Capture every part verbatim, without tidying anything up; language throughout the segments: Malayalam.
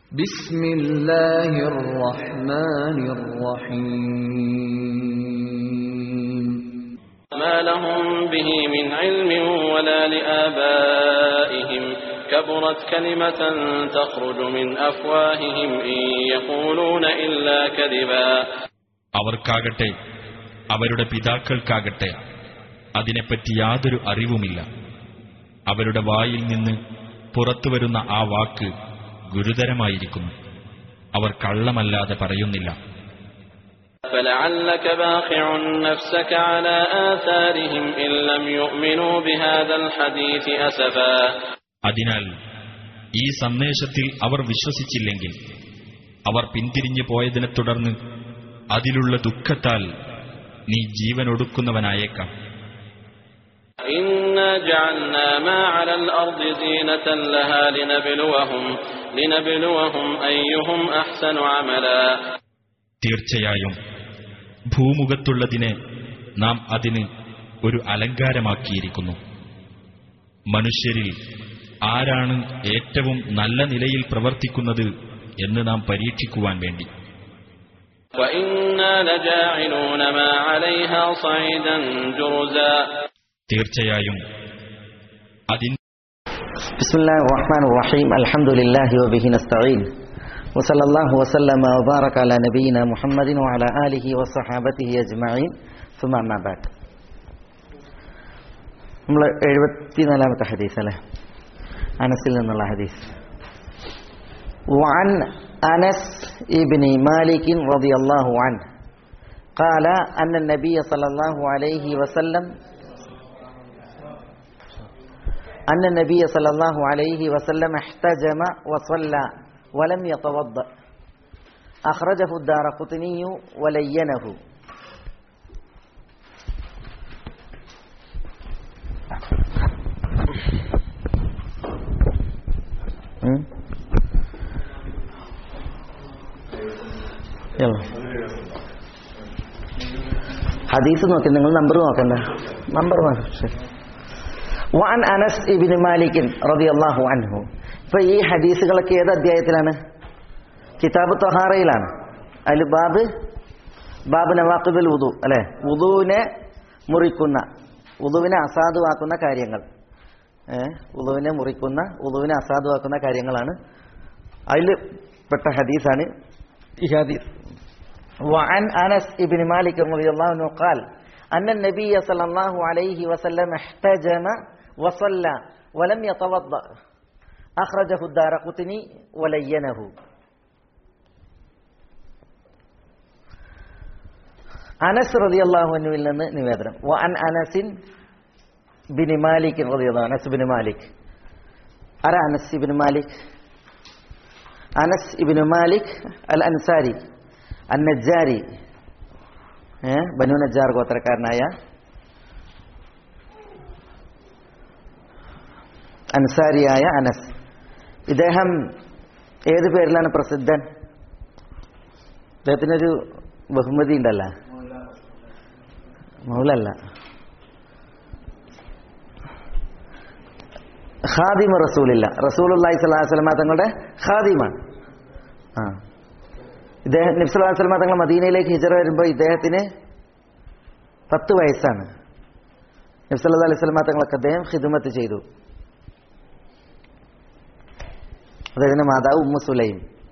ബിസ്മില്ലാഹിർ റഹ്മാനിർ റഹീം. മാ ലഹും ബിഹി മിൻ ഇൽമിൻ വലാ ലിആബാഇഹിം കബറത് കലിമതൻ തഖ്റുജു മിൻ അഫ്വാഹിഹിം ഇൻ യഖൂലൂന ഇല്ലാ കദിബാ. അവർക്കാകട്ടെ അവരുടെ പിതാക്കൾക്കാകട്ടെ അതിനെപ്പറ്റി യാതൊരു അറിവുമില്ല. അവരുടെ വായിൽ നിന്ന് പുറത്തുവരുന്ന ആ വാക്ക് ഗുരുതരമായിരിക്കുന്നു. അവർ കള്ളമല്ലാതെ പറയുന്നില്ല. فلعلك باخع نفسك على آثارهم إن لم يؤمنوا بهذا الحديث أسفا. അതിനാൽ ഈ സന്ദേശത്തിൽ അവർ വിശ്വസിച്ചില്ലെങ്കിൽ അവർ പിന്തിരിഞ്ഞു പോയതിനെ തുടർന്ന് അതിലുള്ള ദുഃഖത്താൽ നീ ജീവനൊടുക്കുന്നവനായേക്കാം. إنا جعلنا ما على الأرض زينة لها لنبلوهم لنبلوهم أيهم أحسن عملا. തീർച്ചയായും ഭൂമുഖത്തുള്ളതിനെ നാം അതിന് ഒരു അലങ്കാരമാക്കിയിരിക്കുന്നു. മനുഷ്യരിൽ ആരാണ് ഏറ്റവും നല്ല നിലയിൽ പ്രവർത്തിക്കുന്നത് എന്ന് നാം പരീക്ഷിക്കുവാൻ വേണ്ടി. وإنا لجاعلون ما عليها صعيدا جرزا. തീർച്ചയായും അതിൻ ബിസ്മില്ലാഹിർ റഹ്മാനിർ റഹീം. അൽഹംദുലില്ലാഹി വബിഹി നസ്തഈൻ വസല്ലല്ലാഹു വസല്ലമ വബാറക അലാ നബിയിന മുഹമ്മദിൻ വഅലാ ആലിഹി വസഹാബതിഹി അജ്മഈൻ. സുമ്മ അമ്മാ ബഅദ്. നമ്മൾ എഴുപത്തിനാലാമത്തെ ഹദീസ് അല്ലേ, അനസിൽ നിന്നുള്ള ഹദീസ്. വഅൻ അനസ് ഇബ്നു മാലിക് റളിയല്ലാഹു അൻഹു قال أن النبي صلى الله عليه وسلم أن النبي صلى الله عليه وسلم احتجم وصلى ولم يتوضأ أخرجه الدارقطني ولينه. ഹദീസ് നോക്കി, നിങ്ങൾ നമ്പർ നോക്കണ്ട, നമ്പർ നോക്കാം. ശരി. വഅൻ അനസ് ഇബ്നു മാലിക് റളിയല്ലാഹു അൻഹു. ഇപ്പൊ ഈ ഹദീസുകളൊക്കെ ഏത് അധ്യായത്തിലാണ്? കിതാബ് ത്വഹാറയിലാണ്. അതിൽ ബാബ് ബാബ് നവാഖിദുൽ വുദു അല്ലെ, വുദുവിനെ മുറിക്കുന്ന, വുദുവിനെ അസാധുവാക്കുന്ന കാര്യങ്ങൾ, ഏഹ് വുദുവിനെ മുറിക്കുന്ന, വുദുവിനെ അസാധുവാക്കുന്ന കാര്യങ്ങളാണ് അതിൽ പെട്ട ഹദീസാണ് ഈ ഹദീസ്. വഅൻ അനസ് ഇബ്നു മാലിക് റളിയല്ലാഹു അൻഹു ഖാൽ അന്ന നബിയ സല്ലല്ലാഹു അലൈഹി വസല്ലം ഇഹ്തജമ വസല്ല വലം യതവദ്ദ അഖ്റജഹു ദാറഖുത്നി വലയ്യനഹു. അനസ് റളിയല്ലാഹു അൻഹുവിൽ നിന്ന് നിവേദനം. വഅൻ അനസിൻ ബിൻ മാലിക് റളിയല്ലാഹു അൻഹു. അനസ് ബിൻ മാലിക് ആരാ? അനസ് ഇബ്നു മാലിക്. അനസ് ഇബ്നു മാലിക് അൽ അൻസാരി അന്നജാരി, ബനു നജ്ജാർ ഗോത്രക്കാരനായ അൻസാരിയായ അനസ്. ഇദ്ദേഹം ഏത് പേരിലാണ് പ്രസിദ്ധൻ? ഇദ്ദേഹത്തിനൊരു ബഹുമതി ഉണ്ടല്ല, മൗലല്ല, ഖാദിമ റസൂലില്ല. റസൂലുള്ളാഹി സ്വല്ലല്ലാഹു അലൈഹി വസല്ലം തങ്ങളുടെ ഖാദിമാണ്. ആ ഇദ്ദേഹം നബി സല്ലല്ലാഹു അലൈഹി വസല്ലം തങ്ങൾ മദീനയിലേക്ക് ഹിജറ വരുമ്പോൾ ഇദ്ദേഹത്തിന് പത്ത് വയസ്സാണ്. നബി സല്ലല്ലാഹു അലൈഹി വസല്ലം തങ്ങളൊക്കെ അദ്ദേഹം ഖിദ്മത്ത് ചെയ്തു. അദ്ദേഹത്തിന്റെ മാതാവ് ഉമ്മു സുലൈം.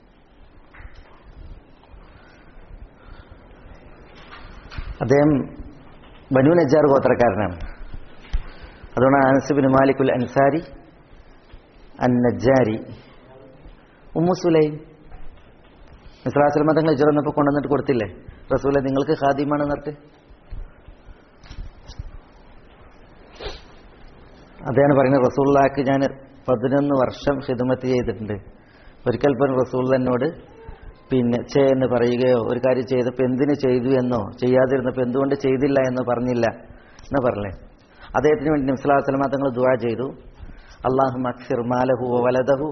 അദ്ദേഹം ബനു നജ്ജാർ ഗോത്രക്കാരനാണ്. അതുകൊണ്ടാണ് അനസ് ബിൻ മാലിക്കുൽ അൻസാരി അന്നജാരി. ഉമ്മു സുലൈം നബി സല്ലല്ലാഹു അലൈഹി വസല്ലം തങ്ങൾ ഹിജറ വന്നപ്പോൾ കൊണ്ടുവന്നിട്ട് കൊടുത്തില്ലേ റസൂലെ നിങ്ങൾക്ക് ഖാദിമാണെന്ന് പറഞ്ഞിട്ട്. അദ്ദേഹം പറയുന്നത് റസൂലുള്ളാഹിക്ക് ഞാൻ പതിനൊന്ന് വർഷം ഖിദ്മത്ത് ചെയ്തിട്ടുണ്ട്. ഒരിക്കൽ പോലും റസൂൽ എന്നോട് പിന്നെ ചേ എന്ന് പറയുകയോ ഒരു കാര്യം ചെയ്തപ്പോൾ എന്തിനു ചെയ്തു എന്നോ ചെയ്യാതിരുന്നപ്പോൾ എന്തുകൊണ്ട് ചെയ്തില്ല എന്നോ പറഞ്ഞില്ല എന്ന് പറഞ്ഞേ. അദ്ദേഹത്തിന് വേണ്ടി നബി സല്ലല്ലാഹു അലൈഹി വസല്ലം തങ്ങൾ ദുആ ചെയ്തു. അല്ലാഹുമ്മ അക്സിർ മാലഹു വവലദഹു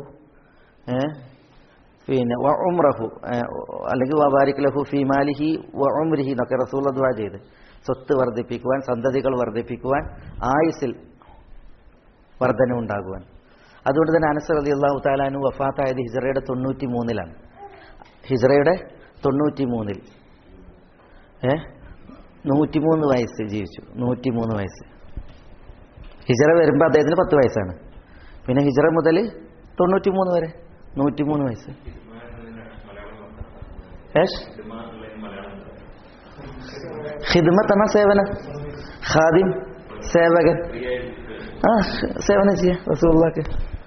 പിന്നെ വ ഉംറഹു അല്ലെങ്കിൽ വബാരിക് ലഹു ഫീ മാലിഹി വ ഉംരിഹി എന്നൊക്കെ റസൂൽ ദുആ ചെയ്ത് സ്വത്ത് വർദ്ധിപ്പിക്കുവാൻ, സന്തതികൾ വർദ്ധിപ്പിക്കുവാൻ, ആയുസ്സിൽ വർധന ഉണ്ടാകുവാൻ. അതുകൊണ്ട് തന്നെ അനസ് റളിയല്ലാഹു തആല അൻഹു വഫാത്തായത് ഹിജ്റയുടെ തൊണ്ണൂറ്റി മൂന്നിലാണ്. ഹിജ്റയുടെ തൊണ്ണൂറ്റി മൂന്നിൽ ഏ നൂറ്റിമൂന്ന് വയസ്സ് ജീവിച്ചു. നൂറ്റിമൂന്ന് വയസ്സ്. ഹിജ്റ വരുമ്പോൾ അദ്ദേഹത്തിന് പത്ത് വയസ്സാണ്. പിന്നെ ഹിജ്റ മുതൽ തൊണ്ണൂറ്റി മൂന്ന് വരെ നൂറ്റിമൂന്ന് വയസ്സ്. ഖിദ്മത്ത് എന്ന സേവനം, ഖാദിം സേവകൻ, ആ സേവനം ചെയ്യാം റസൂലുള്ളാഹിക്ക്.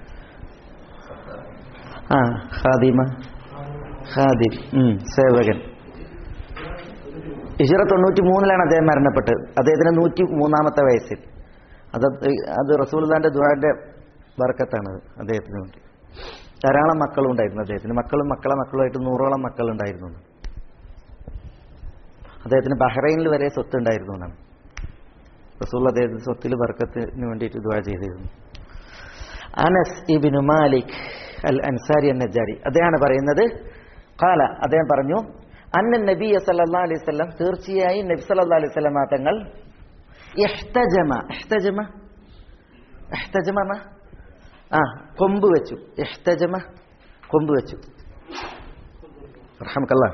ആ ഖാദിമ, ഖാദിം, സേവകൻ. ഹിജ്റ തൊണ്ണൂറ്റി മൂന്നിലാണ് അദ്ദേഹം മരണപ്പെട്ടത്. അദ്ദേഹത്തിന് നൂറ്റി മൂന്നാമത്തെ വയസ്സിൽ. അത് അത് റസൂലുള്ളാഹിന്റെ ദുആന്റെ ബർക്കത്താണ് അദ്ദേഹത്തിന് വേണ്ടി. ധാരാളം മക്കളും ഉണ്ടായിരുന്നു അദ്ദേഹത്തിന്. മക്കളും മക്കളെ മക്കളുമായിട്ട് നൂറോളം മക്കളുണ്ടായിരുന്നു. അദ്ദേഹത്തിന് ബഹ്റൈനിൽ വരെ സ്വത്ത് ഉണ്ടായിരുന്നു എന്നാണ് റസൂൽ അദ്ദേഹത്തിന്റെ സ്വത്തിൽ ബർക്കത്തിന് വേണ്ടിയിട്ട് ദുആ ചെയ്തിരുന്നു. അനസ് ഇബ്നു മാലിക് അൽ അൻസാരി അൻ-നജ്ജാരി അദ്ദേഹമാണ് പറയുന്നത്, ഖാല അദ്ദേഹം പറഞ്ഞു, അന്ന നബിയ സല്ലല്ലാഹു അലൈഹി വസല്ലം തീർച്ചയായും നബി സല്ലല്ലാഹു അലൈഹി വസല്ലം തങ്ങൾ ഇഹ്തജമ ഇഹ്തജമ ഇഹ്തജമ ആ കൊമ്പ് വെച്ചു. ഇഹ്തജമ കൊമ്പ് വെച്ചു. റഹ്മക്കല്ലാഹ്.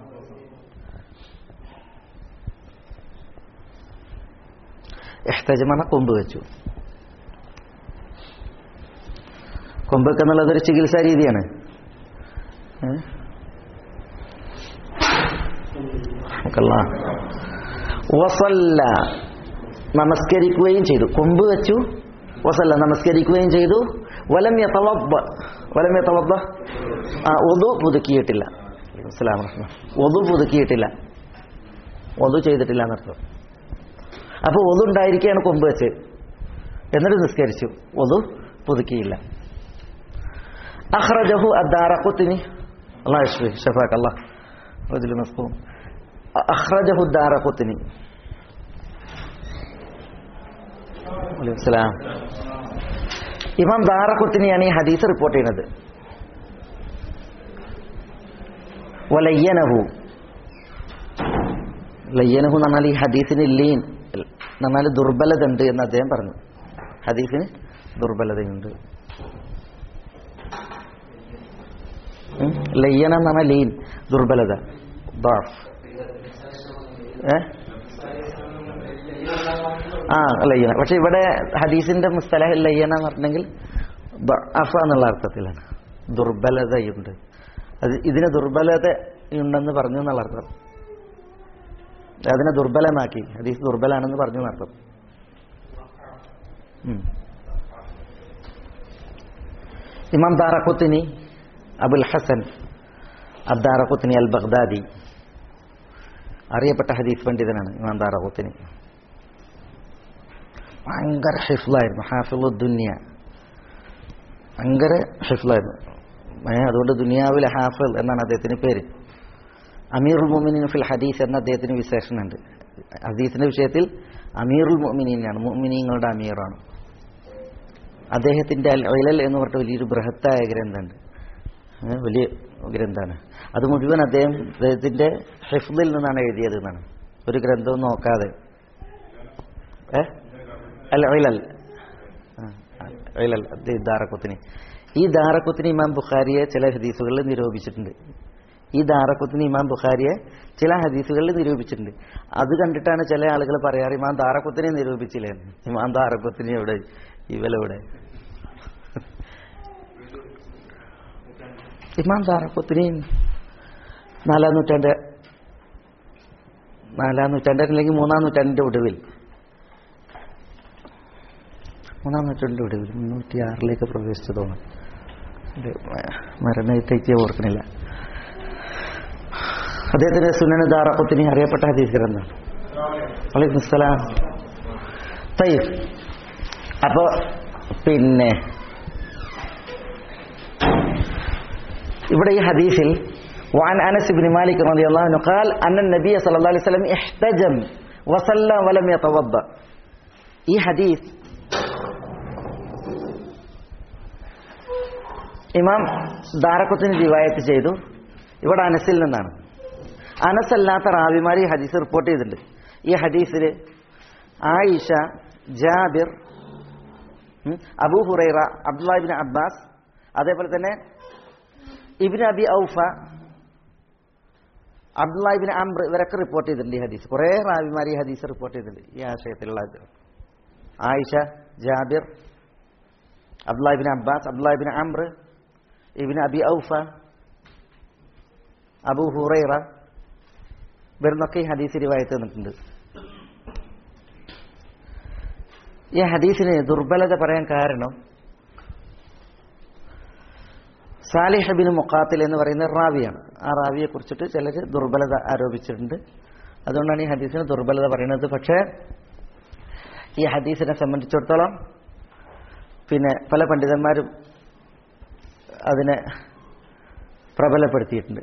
ഇഹ്തജമ കൊമ്പ് വെച്ചു. കൊമ്പ് വെക്കുക എന്നുള്ളത് ഒരു ചികിത്സാ രീതിയാണ്. വസല്ല നമസ്കരിക്കുകയും ചെയ്തു. കൊമ്പ് വെച്ചു. വസല്ല നമസ്കരിക്കുകയും ചെയ്തു. വലം യതവദ്ദ വലം യതവദ്ദ ആ വുദു പുതുക്കിയിട്ടില്ല. അസ്സലാമു അലൈക്കും. വുദു പുതുക്കിയിട്ടില്ല, വുദു ചെയ്തിട്ടില്ല എന്നർത്ഥം. അപ്പോൾ വുദു ഉണ്ടായിരിക്കുകയാണ് കൊമ്പ് വെച്ച്, എന്നിട്ട് നിസ്കരിച്ചു. വുദു പുതുക്കിയില്ല. അഖ്റജഹു അദ്ദാറഖുത്നി അല്ലാഹു യശ്ഫി ശഫാക അല്ലാഹ് റജുൽ മസ്കൂം. അഖ്റജഹു അദ്ദാറഖുത്നി. വലൈക്കും സലാം. ഇമാം ദാറഖുത്നിയാണ് ഈ ഹദീസ് റിപ്പോർട്ട് ചെയ്യുന്നത്. വലയ്യനഹു ലയ്യനഹു എന്ന് പറഞ്ഞാൽ ഈ ഹദീസിന് ലീൻ എന്ന് പറഞ്ഞാൽ ദുർബലത ഉണ്ട് എന്ന് അദ്ദേഹം പറഞ്ഞു. ഹദീസിന് ദുർബലതയുണ്ട്. ലയ്യന എന്ന് പറഞ്ഞാൽ ലീൻ, ദുർബലത, ദാഫ്. ഏ ആ ലയ്യന. പക്ഷെ ഇവിടെ ഹദീസിന്റെ മുസ്തലഹ് ലയ്യന എന്ന് പറഞ്ഞെങ്കിൽ അഫ എന്നുള്ള അർത്ഥത്തിലാണ്. ദുർബലതയുണ്ട്. അത് ഇതിന് ദുർബലത ഉണ്ടെന്ന് പറഞ്ഞു എന്നുള്ള അർത്ഥം. അതിനെ ദുർബലമാക്കി, ഹദീസ് ദുർബലാണെന്ന് പറഞ്ഞു എന്നർത്ഥം. ഇമാം ദാറഖുത്നി അബുൽ ഹസൻ അദ്ദാറഖുത്നി അൽ ബഗ്ദാദി അറിയപ്പെട്ട ഹദീസ് പണ്ഡിതനാണ് ഇമാം ദാറഖുത്നി. ഭയങ്കര ഹിഫ്ലായിരുന്നു. ഹാഫിളു ദുനിയ, ഭയങ്കര ഹിഫ്ലായിരുന്നു. അതുകൊണ്ട് ദുനിയാവിലെ ഹാഫിൾ എന്നാണ് അദ്ദേഹത്തിന് പേര്. അമീറുൽ മുഅ്മിനീൻ ഫിൽ ഹദീസ് എന്ന അദ്ദേഹത്തിന് വിശേഷണമുണ്ട്. ഹദീസിന്റെ വിഷയത്തിൽ അമീറുൽ മുഅ്മിനീനാണ്, മുഅ്മിനീങ്ങളുടെ അമീറാണ്. അദ്ദേഹത്തിന്റെ അൽ ഇലൽ എന്ന് പറഞ്ഞ വലിയൊരു ബൃഹത്തായ ഗ്രന്ഥമുണ്ട്, വലിയ ഗ്രന്ഥമാണ്. അത് മുഴുവൻ അദ്ദേഹം അദ്ദേഹത്തിന്റെ ഹിഫ്ദിൽ നിന്നാണ് എഴുതിയത് എന്നാണ്, ഒരു ഗ്രന്ഥവും നോക്കാതെ. ഏ അൽ ഇലൽ ഇലൽ ദാറഖുത്നി. ഈ ദാറഖുത്നി ഇമാം ബുഖാരിയെ ചില ഹദീസുകളിൽ നിരൂപിച്ചിട്ടുണ്ട്. ഈ ദാറഖുത്നി ഇമാം ബുഖാരിയെ ചില ഹദീസുകളിൽ നിരൂപിച്ചിട്ടുണ്ട്. അത് കണ്ടിട്ടാണ് ചില ആളുകൾ പറയാറ് ഇമാം ദാറഖുത്നി നിരൂപിച്ചില്ലേ. ഇമാം ദാറഖുത്നി എവിടെ, ഇവലെവിടെ? ഇമാം ദാറഖുത്നി നാലാം നൂറ്റാണ്ട് നാലാം നൂറ്റാണ്ട് അല്ലെങ്കിൽ മൂന്നാം നൂറ്റാണ്ടിന്റെ ഒടുവിൽ മൂന്നാം നൂറ്റാണ്ടിന്റെ ഒടുവിൽ മുന്നൂറ്റി ആറിലേക്ക് പ്രവേശിച്ചു തോന്നുന്നു. മരണത്തേക്ക് ഓർക്കണില്ല. അദ്ദേഹത്തിന്റെ സുനൻ ദാറഖുത്നി അറിയപ്പെട്ട ഹദീസ് ഗ്രന്ഥമാണ്. വലൈക്കും അസ്സലാം. തയ്യിബ്. അപ്പോ പിന്നെ ഇവിടെ ഈ ഹദീസിൽ وعن انس بن مالك رضي الله عنه قال ان النبي صلى الله عليه وسلم احتجم وصلى ولم يتوضا. ഈ ഹദീസ് ഇമാം ദാറഖുത്നി റിവായത്ത് ചെയ്തു. ഇവിടെ അനസിൽ നിന്നാണ്. അനസ് അല്ലാത്ത റാവിമാർ ഈ ഹദീസ് റിപ്പോർട്ട് ചെയ്തിട്ടുണ്ട്. ഈ ഹദീസിൽ Aisha, Jabir, Abu Hurairah, Abdullah ibn Abbas, അതേപോലെ തന്നെ Ibnu Abi Awfa, Abdullah ibn Amr ഇവരൊക്കെ റിപ്പോർട്ട് ചെയ്തിട്ടുണ്ട് ഈ ഹദീസ്. കുറേ റാവിമാർ ഈ ഹദീസ് റിപ്പോർട്ട് ചെയ്തിട്ടുണ്ട് ഈ ആശയത്തിലുള്ള. Aisha, Jabir, Abdullah ibn Abbas, Abdullah ibn Amr, ibn Abi Awfa, Abu Hurairah ഇവരിന്നൊക്കെ ഈ ഹദീസ് റിവായത്ത് തന്നിട്ടുണ്ട്. ഈ ഹദീസിന് ദുർബലത പറയാൻ കാരണം സാലിഹ് ബിൻ മുഖാത്തിൽ എന്ന് പറയുന്ന റാവിയാണ്. ആ റാവിയെ കുറിച്ചിട്ട് ചിലർ ദുർബലത ആരോപിച്ചിട്ടുണ്ട്. അതുകൊണ്ടാണ് ഈ ഹദീസിന് ദുർബലത പറയുന്നത്. പക്ഷേ ഈ ഹദീസിനെ സംബന്ധിച്ചിടത്തോളം പിന്നെ പല പണ്ഡിതന്മാരും അതിനെ പ്രബലപ്പെടുത്തിയിട്ടുണ്ട്.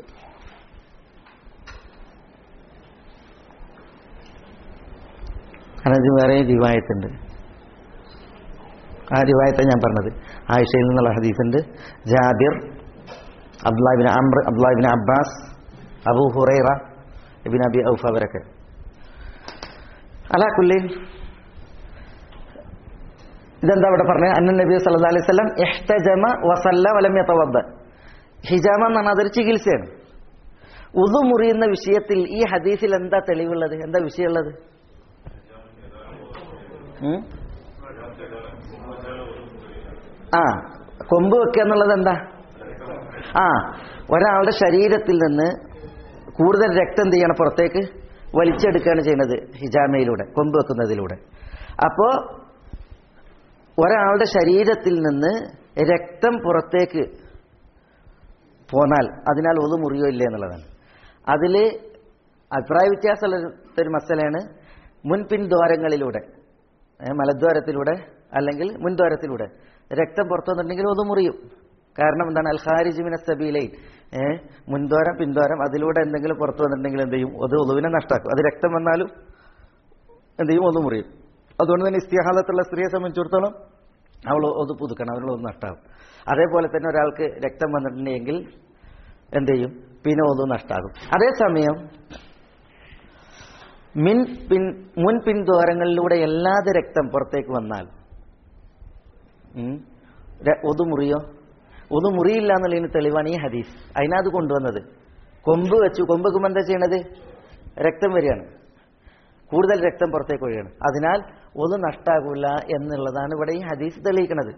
അതിന് വേറെ റിവായത്തുണ്ട്. ആ റിവായത്താണ് ഞാൻ പറഞ്ഞത്. ആയിഷയിൽ നിന്നുള്ള ഹദീസുണ്ട്. Jabir, Abdullah ibn Amr, Abdullah ibn Abbas, Abu Hurairah, ibn Abi Awfa അവരൊക്കെ. അലാ കുല്ലി ഇതെന്താ ഇവിടെ പറഞ്ഞത്? അന്ന നബി സല്ലല്ലാഹു അലൈഹി വസല്ലം ഇഹ്തജമ വസല്ല വലം യതവദ്ദ. ഹിജാമ എന്ന് പറഞ്ഞാൽ അതൊരു ചികിത്സയാണ്. ഉദു മുറിയുന്ന വിഷയത്തിൽ ഈ ഹദീസിൽ എന്താ തെളിവുള്ളത്? എന്താ വിഷയമുള്ളത്? ആ കൊമ്പ് വെക്കുക എന്നുള്ളത് എന്താ? ആ ഒരാളുടെ ശരീരത്തിൽ നിന്ന് കൂടുതൽ രക്തം എന്ത് ചെയ്യണം? പുറത്തേക്ക് വലിച്ചെടുക്കുകയാണ് ചെയ്യുന്നത് ഹിജാമയിലൂടെ, കൊമ്പ് വെക്കുന്നതിലൂടെ. അപ്പോ ഒരാളുടെ ശരീരത്തിൽ നിന്ന് രക്തം പുറത്തേക്ക് പോന്നാൽ അതിനാൽ ഒതു മുറിയോ ഇല്ല എന്നുള്ളതാണ്. അതിൽ അഭിപ്രായ വ്യത്യാസമുള്ള ഒരു മസലയാണ് മുൻപിൻ ദ്വാരങ്ങളിലൂടെ, മലദ്വാരത്തിലൂടെ അല്ലെങ്കിൽ മുൻദ്വാരത്തിലൂടെ രക്തം പുറത്തു വന്നിട്ടുണ്ടെങ്കിൽ ഒതു മുറിയും. കാരണം എന്താണ്? അൽ ഖാരിജ് മിന സബീലൈൻ, ഏഹ് മുൻദ്വാരം പിൻദ്വാരം, അതിലൂടെ എന്തെങ്കിലും പുറത്തു വന്നിട്ടുണ്ടെങ്കിൽ എന്ത് ചെയ്യും? അത് ഒതുവിനെ നഷ്ടാക്കും. അത് രക്തം വന്നാലും എന്ത് ചെയ്യും? ഒതു മുറിയും. അതുകൊണ്ട് തന്നെ ഇസ്തിഹാലത്തുള്ള സ്ത്രീയെ സംബന്ധിച്ചിടത്തോളം അവൾ ഒതു പുതുക്കണം, അവരുടെ ഒതു നഷ്ടാവും. അതേപോലെ തന്നെ ഒരാൾക്ക് രക്തം വന്നിട്ടുണ്ടെങ്കിൽ എന്ത് ചെയ്യും? പിന്നെ ഒതു നഷ്ടാകും. അതേസമയം മിൻ പിൻ മുൻ പിൻദ്വാരങ്ങളിലൂടെ അല്ലാതെ രക്തം പുറത്തേക്ക് വന്നാൽ ഒതു മുറിയോ? ഒതു മുറിയില്ല എന്നുള്ളതിന് തെളിവാണ് ഈ ഹദീസ്. അതിനത് കൊണ്ടുവന്നത്. കൊമ്പ് വെച്ചു, കൊമ്പ് വെക്കുമ്പോൾ എന്താ ചെയ്യണത്? രക്തം വരികയാണ്, കൂടുതൽ രക്തം പുറത്തേക്ക് വരികയാണ്. അതിനാൽ ഒതു നഷ്ടാകൂല എന്നുള്ളതാണ് ഇവിടെ ഈ ഹദീസ് തെളിയിക്കുന്നത്.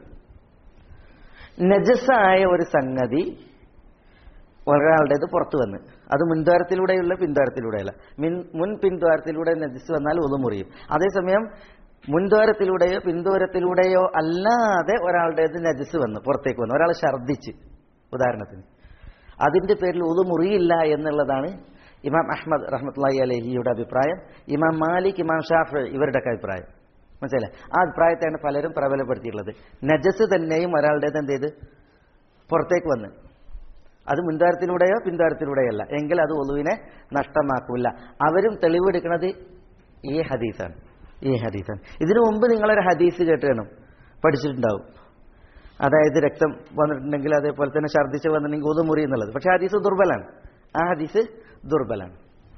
നജസായ ഒരു സംഗതി ഒരാളുടേത് പുറത്തു വന്ന്, അത് മുൻദ്വാരത്തിലൂടെയുള്ള പിൻദ്വാരത്തിലൂടെയല്ല, മിൻ മുൻ പിൻദ്വാരത്തിലൂടെ നജസ് വന്നാൽ ഒതു മുറിയും. അതേസമയം മുൻദ്വാരത്തിലൂടെയോ പിൻദ്വാരത്തിലൂടെയോ അല്ലാതെ ഒരാളുടേത് നജസ് വന്ന് പുറത്തേക്ക് വന്നു, ഒരാൾ ഛർദ്ദിച്ച് ഉദാഹരണത്തിന്, അതിന്റെ പേരിൽ ഒതു മുറിയില്ല എന്നുള്ളതാണ് ഇമാം അഹ്മദ് റഹ്മത്തുള്ളാഹി അലൈഹിയുടെ അഭിപ്രായം. ഇമാം മാലിക്, ഇമാം ഷാഫി ഇവരുടെയൊക്കെ അഭിപ്രായം. മനസ്സിലായില്ലേ? ആ അഭിപ്രായത്തെയാണ് പലരും പ്രബലപ്പെടുത്തിയിട്ടുള്ളത്. നജസ് തന്നെയും ഒരാളുടേത് എന്ത് ചെയ്ത് പുറത്തേക്ക് വന്ന്, അത് മുൻദ്വാരത്തിലൂടെയോ പിൻദ്വാരത്തിലൂടെയോ അല്ല എങ്കിൽ അത് ഒളുവിനെ നഷ്ടമാക്കൂല. അവരും തെളിവെടുക്കുന്നത് ഈ ഹദീസാണ്. ഈ ഹദീസാണ്. ഇതിനു മുമ്പ് നിങ്ങളൊരു ഹദീസ് കേട്ട് വേണം പഠിച്ചിട്ടുണ്ടാവും. അതായത് രക്തം വന്നിട്ടുണ്ടെങ്കിൽ അതേപോലെ തന്നെ ഛർദ്ദിച്ച് വന്നിട്ടുണ്ടെങ്കിൽ ഒതു മുറി എന്നുള്ളത്. പക്ഷെ ഹദീസ് ദുർബലാണ്. ആ ഹദീസ് ദുർബലാണ്.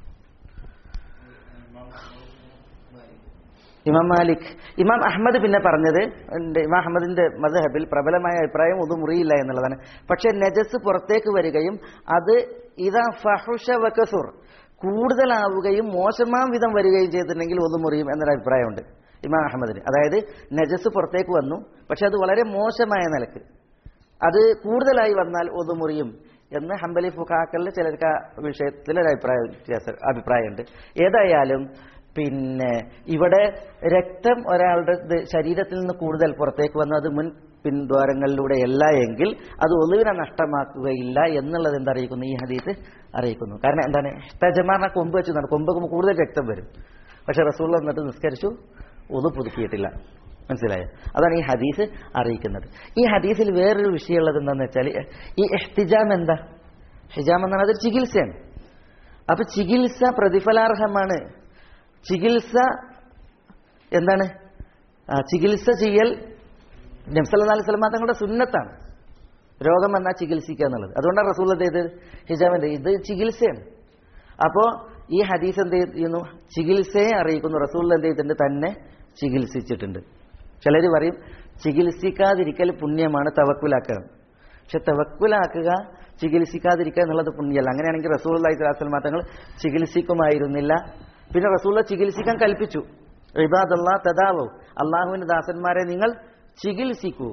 ഇമാം മാലിക്, ഇമാം അഹമ്മദ് പിന്നെ പറഞ്ഞത്, ഇമാം അഹമ്മദിന്റെ മദ്ഹബിൽ പ്രബലമായ അഭിപ്രായം ഒതു മുറിയില്ല എന്നുള്ളതാണ്. പക്ഷെ നജസ് പുറത്തേക്ക് വരികയും അത് ഇദാ ഫഹുഷ വകസുർ കൂടുതലാവുകയും മോശമാം വിധം വരികയും ചെയ്തിട്ടുണ്ടെങ്കിൽ ഒതു മുറിയും എന്നൊരു അഭിപ്രായമുണ്ട് ഇമാം അഹമ്മദിന്. അതായത് നജസ് പുറത്തേക്ക് വന്നു, പക്ഷെ അത് വളരെ മോശമായ നിലക്ക്, അത് കൂടുതലായി വന്നാൽ ഒതു മുറിയും എന്ന് ഹംബലി ഫുഖാക്കളിൽ ചിലർക്ക് ആ വിഷയത്തിൽ ഒരു അഭിപ്രായ വ്യത്യാസം അഭിപ്രായമുണ്ട്. ഏതായാലും പിന്നെ ഇവിടെ രക്തം ഒരാളുടെ ശരീരത്തിൽ നിന്ന് കൂടുതൽ പുറത്തേക്ക് വന്ന് അത് മുൻ പിൻദ്വാരങ്ങളിലൂടെയല്ല എങ്കിൽ അത് ഒളിവിനെ നഷ്ടമാക്കുകയില്ല എന്നുള്ളത് എന്തറിയിക്കുന്നു? ഈ ഹദീസ് അറിയിക്കുന്നു. കാരണം എന്താണ്? തജമാറിനെ കൊമ്പ് വെച്ചു എന്നാണ്. കൊമ്പ് കൂടുതൽ രക്തം വരും. പക്ഷെ റസൂൽ എന്നിട്ട് നിസ്കരിച്ചു, ഒതു പുതുക്കിയിട്ടില്ല. മനസ്സിലായോ? അതാണ് ഈ ഹദീസ് അറിയിക്കുന്നത്. ഈ ഹദീസിൽ വേറൊരു വിഷയമുള്ളത് എന്താണെന്ന് വെച്ചാൽ, ഈ ഇഹ്തിജാം എന്താ? ഹിജാം എന്നാണ് അതൊരു ചികിത്സയാണ്. അപ്പൊ ചികിത്സ പ്രതിഫലാർഹമാണ്. ചികിത്സ എന്താണ്? ചികിത്സ ചെയ്യൽ നബി സല്ലല്ലാഹു അലൈഹി വസല്ലം തങ്ങളുടെ സുന്നത്താണ്. രോഗം വന്നാൽ ചികിത്സിക്കുക എന്നുള്ളത്. അതുകൊണ്ടാണ് റസൂൽ എന്ത് ചെയ്തത്? ഹിജാമിന്റെ ഇത് ചികിത്സയാണ്. അപ്പോ ഈ ഹദീസ് എന്ത് ചെയ്യുന്നു? ചികിത്സയെ അറിയിക്കുന്നു. റസൂൽ എന്ത് ചെയ്തിട്ടുണ്ട്? തന്നെ ചികിത്സിച്ചിട്ടുണ്ട്. ചിലർ പറയും ചികിത്സിക്കാതിരിക്കൽ പുണ്യമാണ് തവക്കുലാക്കുക. പക്ഷെ തവക്കുലാക്കുക ചികിത്സിക്കാതിരിക്കുക എന്നുള്ളത് പുണ്യമല്ല. അങ്ങനെയാണെങ്കിൽ റസൂലുള്ളാഹി സ്വല്ലല്ലാഹു അലൈഹി വസല്ലം തങ്ങൾ ചികിത്സിക്കുമായിരുന്നില്ല. പിന്നെ റസൂലുള്ള ചികിത്സിക്കാൻ കൽപ്പിച്ചു. ഇബാദല്ലാഹ് തദാവു, അള്ളാഹുവിന്റെ ദാസന്മാരെ നിങ്ങൾ ചികിത്സിക്കൂ.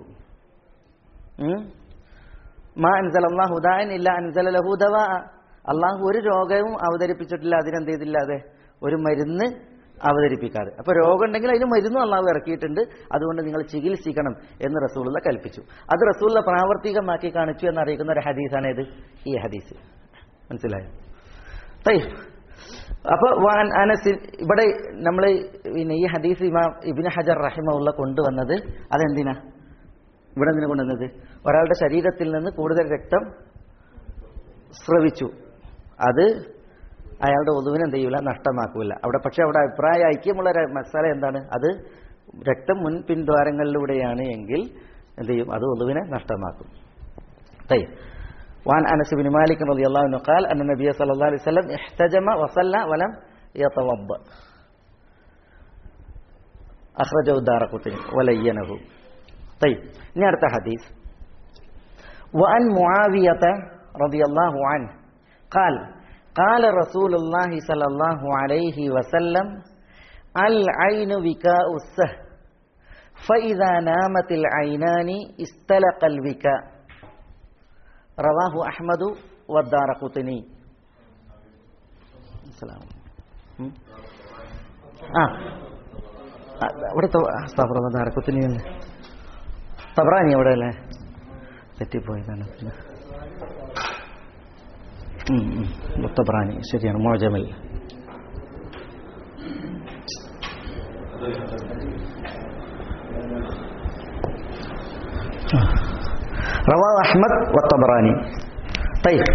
മാ അൻസലല്ലാഹു ദാഅൻ ഇല്ല അൻസല ലഹു ദവാ. അള്ളാഹു ഒരു രോഗവും അവതരിപ്പിച്ചിട്ടില്ല അതിനെന്ത് ചെയ്തില്ലാതെ, ഒരു മരുന്ന് അവതരിപ്പിക്കാതെ. അപ്പൊ രോഗം ഉണ്ടെങ്കിൽ അതിന് മരുന്നും അള്ളാഹു ഇറക്കിയിട്ടുണ്ട്. അതുകൊണ്ട് നിങ്ങൾ ചികിത്സിക്കണം എന്ന് റസൂലുള്ള കൽപ്പിച്ചു. അത് റസൂലുള്ള പ്രാവർത്തികമാക്കി കാണിച്ചു എന്നറിയിക്കുന്ന ഒരു ഹദീസാണ് ഇത്, ഈ ഹദീസ്. മനസ്സിലായോ? അപ്പൊ വാൻ അനസ്, ഇവിടെ നമ്മൾ പിന്നെ ഈ ഹദീസ് ഇമാം ഇബ്നു ഹജർ റഹിമഹുള്ള കൊണ്ടുവന്നത് അതെന്തിനാ? ഇവിടെ എന്തിനാ കൊണ്ടുവന്നത്? ഒരാളുടെ ശരീരത്തിൽ നിന്ന് കൂടുതൽ രക്തം സ്രവിച്ചു, അത് അയാളുടെ ഒതുവിനെ എന്ത് ചെയ്യൂല, നഷ്ടമാക്കൂല. അവിടെ പക്ഷെ അവിടെ അഭിപ്രായ ഐക്യമുള്ള മസാല എന്താണ്? അത് രക്തം മുൻ പിൻദ്വാരങ്ങളിലൂടെയാണ് എങ്കിൽ എന്ത് ചെയ്യും, അത് ഒതുവിനെ നഷ്ടമാക്കും. തയ്യ وعن أنس بن مالك رضي الله عنه قال أن النبي صلى الله عليه وسلم احتجم وصلى ولم يتوضأ أخرجه الدارقطني ولينه. طيب نرى حديث. وعن معاوية رضي الله عنه قال قال رسول الله صلى الله عليه وسلم العين وكاء السهم فإذا نامت العينان استلق الوكاء റവാഹു അഹ്മദു വദ്ദാറഖുത്നി. ആ അവിടെ ദാറഖുത്നി അല്ലേ, തബ്രാനി അവിടെ അല്ലേ, തെറ്റിപ്പോയതാണ്. തബ്രാനി ശരിയാണ്, മുഅ്ജമിൽ. رواه أحمد والطبراني. طيب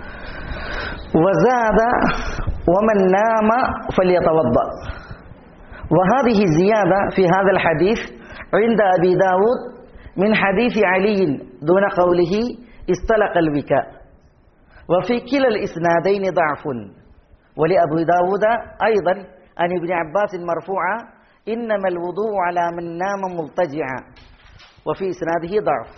وزاد ومن نام فليتوضأ. وهذه الزيادة في هذا الحديث عند أبي داود من حديث علي دون قوله استلق الوكاء. وفي كلا الإسنادين ضعف. ولأبي داود أيضا عن ابن عباس مرفوعا إنما الوضوء على من نام مضطجعا. وفي إسناده ضعف.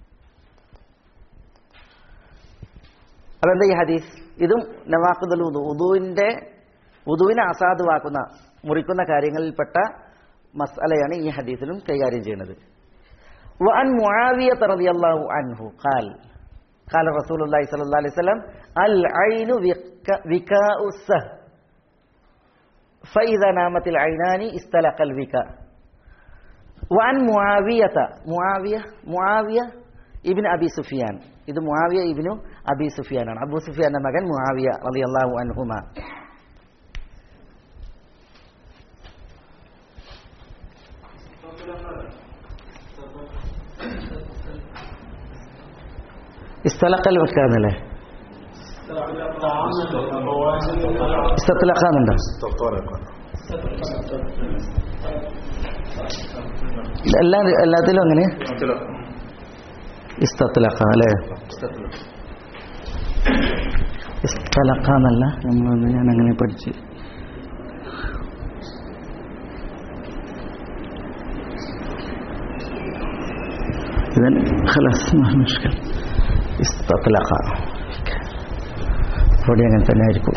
അതെന്താ ഈ ഹദീസ്? ഇതും നവാഖിദുൽ വുദു, വുദുവിന്റെ വുദുവിനെ അസാധുവാക്കുന്ന മുറിക്കുന്ന കാര്യങ്ങളിൽപ്പെട്ട മസ്അലയാണ് ഈ ഹദീസിലും കൈകാര്യം ചെയ്യുന്നത്. വഅൻ മുആവിയ റളിയല്ലാഹു അൻഹു ഖാൽ ഖാല റസൂലുള്ളാഹി സ്വല്ലല്ലാഹു അലൈഹി വസല്ലം അൽ ഐനു വികാഉ സഹ് ഫഇദാ നാമത്തിൽ ഐനാനി ഇസ്തലഖൽ വികാ. വഅൻ മുആവിയ മുആവിയ മുആവിയ ഇബ്നു അബി സുഫിയാൻ, ഇത് മുആവിയ ഇബ്നു അബി സുഫിയാനാണ്, അബൂ സുഫിയാന്റെ മകൻ മുആവിയ റളിയല്ലാഹു അൻഹുമ. ഇസ്തലഖൽ വക്കാന്നല്ലേ, ഇസ്തലഖാന്നുണ്ടോ? എല്ലാ എല്ലാത്തിലും അങ്ങനെ ഇസ്തലഖ അല്ലേ, ഇസ്തലഖ എന്നല്ല, നമ്മൾ ഞാൻ അങ്ങനെ പഠിച്ച്. ഇതൻ ഖലാസ് മുഷ്കിൽ ഇസ്തലഖ ഇവിടെ അങ്ങനെ തന്നെ ആയിരിക്കും.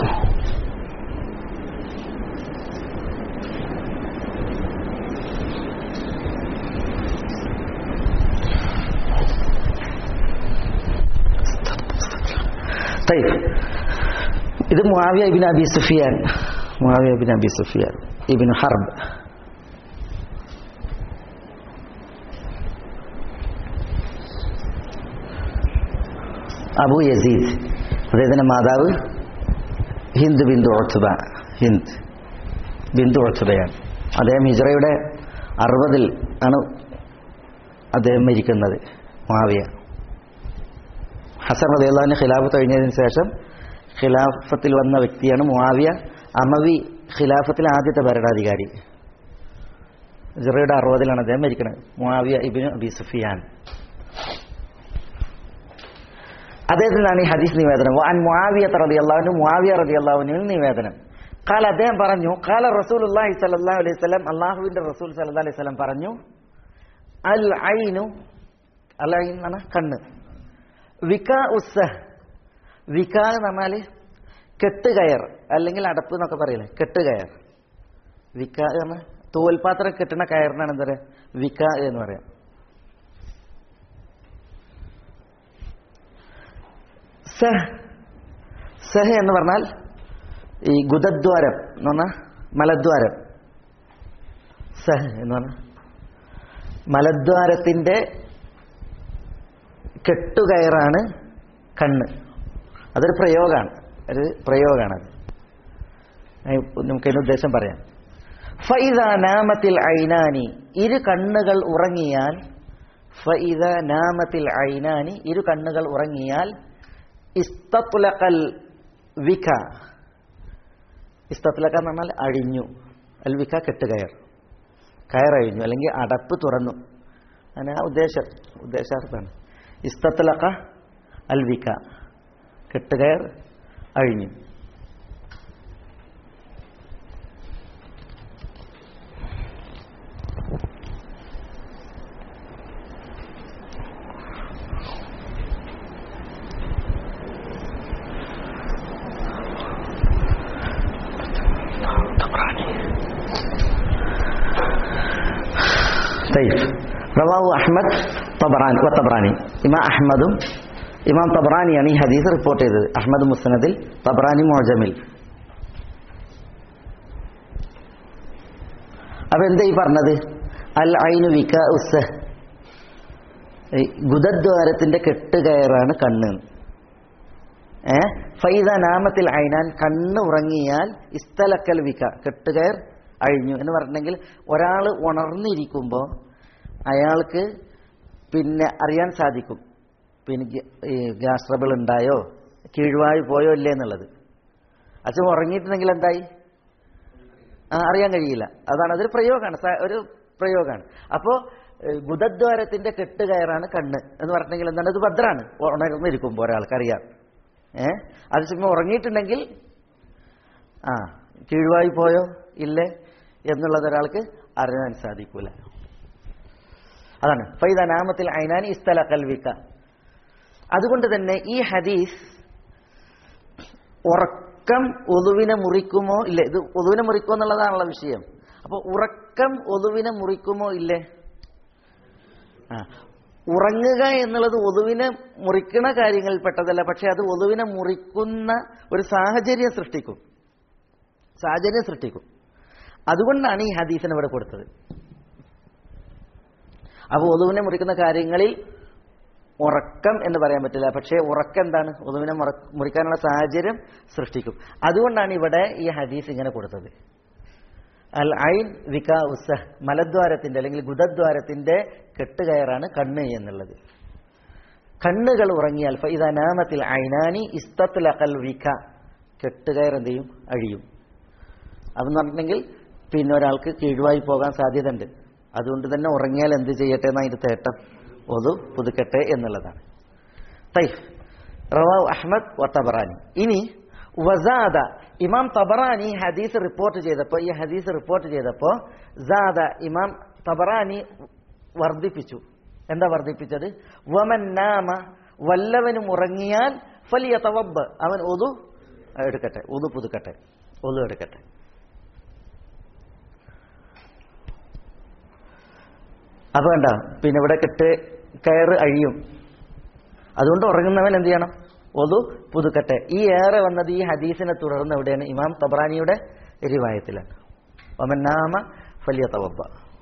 ഇത് മുആവിയ ഇബ്നു അബി സുഫിയാൻ, മുആവിയ ഇബ്നു അബി സുഫിയാൻ ഇബ്നു ഹർബ്. അബു യസീദ്, അദ്ദേഹത്തിന്റെ മാതാവ് ഹിന്ദ് ബിന്ദു ഉത്ബ, ഹിന്ദ് ബിന്ദു ഉത്ബയാണ്. അദ്ദേഹം ഹിജ്റയുടെ അറുപതിൽ ആണ് അദ്ദേഹം മരിക്കുന്നത്. മുആവിയ ഹസൻ റളിയല്ലാഹു അൻഹു ഖിലാഫത്ത് കഴിഞ്ഞതിന് ശേഷം ഖിലാഫത്തിൽ വന്ന വ്യക്തിയാണ് മുആവിയ. അമവി ഖിലാഫത്തിലെ ആദ്യത്തെ ഭരണാധികാരി. ഹിജ്റയുടെ അറുപതിലാണ് അദ്ദേഹം മരിക്കുന്നത്. മുആവിയ ഇബ്നു അബി സുഫിയാൻ, അദ്ദേഹത്തിനാണ് ഈ ഹദീസ് നിവേദനം. വഅൻ മുആവിയ റളിയല്ലാഹു അൻഹു, മുആവിയ റളിയല്ലാഹു അൻഹു നിവേദനം. ഖാല, അദ്ദേഹം പറഞ്ഞു, ഖാല റസൂലുള്ളാഹി സ്വല്ലല്ലാഹു അലൈഹി വസല്ലം, അല്ലാഹുവിന്റെ റസൂൽ സ്വല്ലല്ലാഹു അലൈഹി വസല്ലം പറഞ്ഞു, അൽ ഐനു, അൽ ഐൻ എന്ന് പറഞ്ഞാൽ കണ്ണ്. വികാ ഉസ്സഹ്, വികാ എന്ന് പറഞ്ഞാൽ കെട്ടുകയർ അല്ലെങ്കിൽ അടപ്പ് എന്നൊക്കെ പറയില്ലേ, കെട്ടുകയർ. വികാ എന്ന് പറഞ്ഞാൽ തോൽപാത്രം കെട്ടുന്ന കയറിനാണ് എന്താ പറയുക, വികാ എന്ന് പറയാം. സഹ്, സഹ് എന്ന് പറഞ്ഞാൽ ഈ ഗുദദ്വാരം എന്ന് പറഞ്ഞാൽ മലദ്വാരം. സഹ് എന്ന് പറഞ്ഞാൽ മലദ്വാരത്തിന്റെ കെട്ടുകയറാണ് കണ്ണ്. അതൊരു പ്രയോഗമാണ്, ഒരു പ്രയോഗമാണ് അത്. നമുക്കതിന് ഉദ്ദേശം പറയാം. ഫൈദ നാമത്തിൽ ഐനാനി, ഇരു കണ്ണുകൾ ഉറങ്ങിയാൽ, ഫൈദ നാമത്തിൽ ഐനാനി, ഇരു കണ്ണുകൾ ഉറങ്ങിയാൽ, ഇസ്തത്ലഖൽ വിക, ഇസ്തത്ലഖ എന്ന് പറഞ്ഞാൽ അഴിഞ്ഞു, അൽ വിക കെട്ടുകയർ, കയറഴിഞ്ഞു അല്ലെങ്കിൽ അടപ്പ് തുറന്നു, അങ്ങനെ ആ ഉദ്ദേശം ഉദ്ദേശാർത്ഥമാണ്. ഇസ്തത്ലഖ അൽ വിക, കെട്ടുകയർ അഴിഞ്ഞു. റവാഹു അഹ്മദ് തബറാനി വതബറാനി, ഇമാം അഹ്മദും ഇമാം തബറാനിയാണ് ഈ ഹദീസ് റിപ്പോർട്ട് ചെയ്തത്. അഹ്മദ് മുസ്നദിൽ, തബറാനി മുഅ്ജമിൽ. അപ്പൊ എന്താ ഈ പറഞ്ഞത്? അൽ ഐനു വികാ ഉസ്സഹ്, ഗുദദ്വാരത്തിന്റെ കെട്ടുകയറാണ് കണ്ണ്. ഏ ഫൈദ നാമത്തിൽ ഐനാൻ, കണ്ണ് ഉറങ്ങിയാൽ, ഇസ്തലക്കൽ വിക, കെട്ടുകയർ അഴിഞ്ഞു എന്ന് പറഞ്ഞിട്ടുണ്ടെങ്കിൽ ഒരാൾ ഉണർന്നിരിക്കുമ്പോൾ അയാൾക്ക് പിന്നെ അറിയാൻ സാധിക്കും പിന്നെ ഗ്യാസ് ട്രബിൾ ഉണ്ടായോ, കീഴ്വായു പോയോ ഇല്ലേ എന്നുള്ളത്. അച്ഛൻ ഉറങ്ങിയിട്ടുണ്ടെങ്കിൽ എന്തായി അറിയാൻ കഴിയില്ല. അതാണ്, അതൊരു പ്രയോഗമാണ്, ഒരു പ്രയോഗമാണ്. അപ്പോൾ ഗുദദ്വാരത്തിന്റെ കെട്ടുകയറാണ് കണ്ണ് എന്ന് പറഞ്ഞിട്ടുണ്ടെങ്കിൽ എന്താണ്, ഇത് ഭദ്രാണ്. ഉണർന്നിരിക്കുമ്പോൾ ഒരാൾക്കറിയാം. ഏഹ് അത് ചുമ്മാ ഉറങ്ങിയിട്ടുണ്ടെങ്കിൽ ആ കീഴ്വായു പോയോ ഇല്ലേ എന്നുള്ളത് ഒരാൾക്ക് അറിയാൻ സാധിക്കൂല. അതാണ് ഫൈദ നാമത്തിൽ ഐനാനി ഇസ്തലഖൽ വിക. അതുകൊണ്ട് തന്നെ ഈ ഹദീസ് ഉറക്കം ഒതുവിനെ മുറിക്കുമോ ഇല്ലേ, ഇത് ഒതുവിനെ മുറിക്കുമോ എന്നുള്ളതാണുള്ള വിഷയം. അപ്പോൾ ഉറക്കം ഒതുവിനെ മുറിക്കുമോ ഇല്ലേ? ആ ഉറങ്ങുക എന്നുള്ളത് ഒതുവിനെ മുറിക്കുന്ന കാര്യങ്ങളിൽ പെട്ടതല്ല, പക്ഷെ അത് ഒതുവിനെ മുറിക്കുന്ന ഒരു സാഹചര്യം സൃഷ്ടിക്കും, സാഹചര്യം സൃഷ്ടിക്കും. അതുകൊണ്ടാണ് ഈ ഹദീസിനെ ഇവിടെ കൊടുത്തത്. അപ്പോൾ ഒതുവിനെ മുറിക്കുന്ന കാര്യങ്ങളിൽ ഉറക്കം എന്ന് പറയാൻ പറ്റില്ല, പക്ഷേ ഉറക്കം എന്താണ്, ഒതുവിനെ മുറിക്കാനുള്ള സാഹചര്യം സൃഷ്ടിക്കും. അതുകൊണ്ടാണ് ഇവിടെ ഈ ഹദീസ് ഇങ്ങനെ കൊടുത്തത്. അൽ ഐൻ വികാ ഉസ്സഹ്, മലദ്വാരത്തിന്റെ അല്ലെങ്കിൽ ഗുദദ്വാരത്തിന്റെ കെട്ടുകയറാണ് കണ്ണ് എന്നുള്ളത്. കണ്ണുകൾ ഉറങ്ങിയാൽ ഫഇദാ നാമത്തിൽ ഐനാനി ഇസ്തത്ലഖൽ വിക, കെട്ടുകയർ എന്ത് ചെയ്യും, അഴിയും. അതെന്ന് പറഞ്ഞിട്ടുണ്ടെങ്കിൽ പിന്നെ ഒരാൾക്ക് കീഴ്വായി പോകാൻ സാധ്യതയുണ്ട്. അതുകൊണ്ട് തന്നെ ഉറങ്ങിയാൽ എന്ത് ചെയ്യട്ടെ എന്നാ അതിന്റെ തേട്ടം, ഒതു പുതുക്കട്ടെ എന്നുള്ളതാണ്. തൈഫ് റവാഹു അഹ്മദ് വ തബറാനി. ഇനി വസാദ, ഇമാം തബറാനി ഹദീസ് റിപ്പോർട്ട് ചെയ്തപ്പോൾ ഈ ഹദീസ് റിപ്പോർട്ട് ചെയ്തപ്പോൾ സാദ ഇമാം തബറാനി വർദ്ധിപ്പിച്ചു. എന്താ വർദ്ധിപ്പിച്ചത്? വമൻ നാമ, വല്ലവനും ഉറങ്ങിയാൽ ഫലിയതവബ്ബ, അവൻ ഒതു എടുക്കട്ടെ, ഒതു പുതുക്കട്ടെ, ഒതു എടുക്കട്ടെ. അപ്പൊ വേണ്ട പിന്നെ ഇവിടെ കെട്ട് കയറ് അഴിയും. അതുകൊണ്ട് ഉറങ്ങുന്നവൻ എന്ത് ചെയ്യണം? ഒതു പുതുക്കട്ടെ. ഈ ഏറെ വന്നത് ഈ ഹദീസിനെ തുടർന്ന് എവിടെയാണ്? ഇമാം തബറാനിയുടെ റിവായത്തിലാണ്. വമൻ നാമ ഫലിയതവബ്ബ.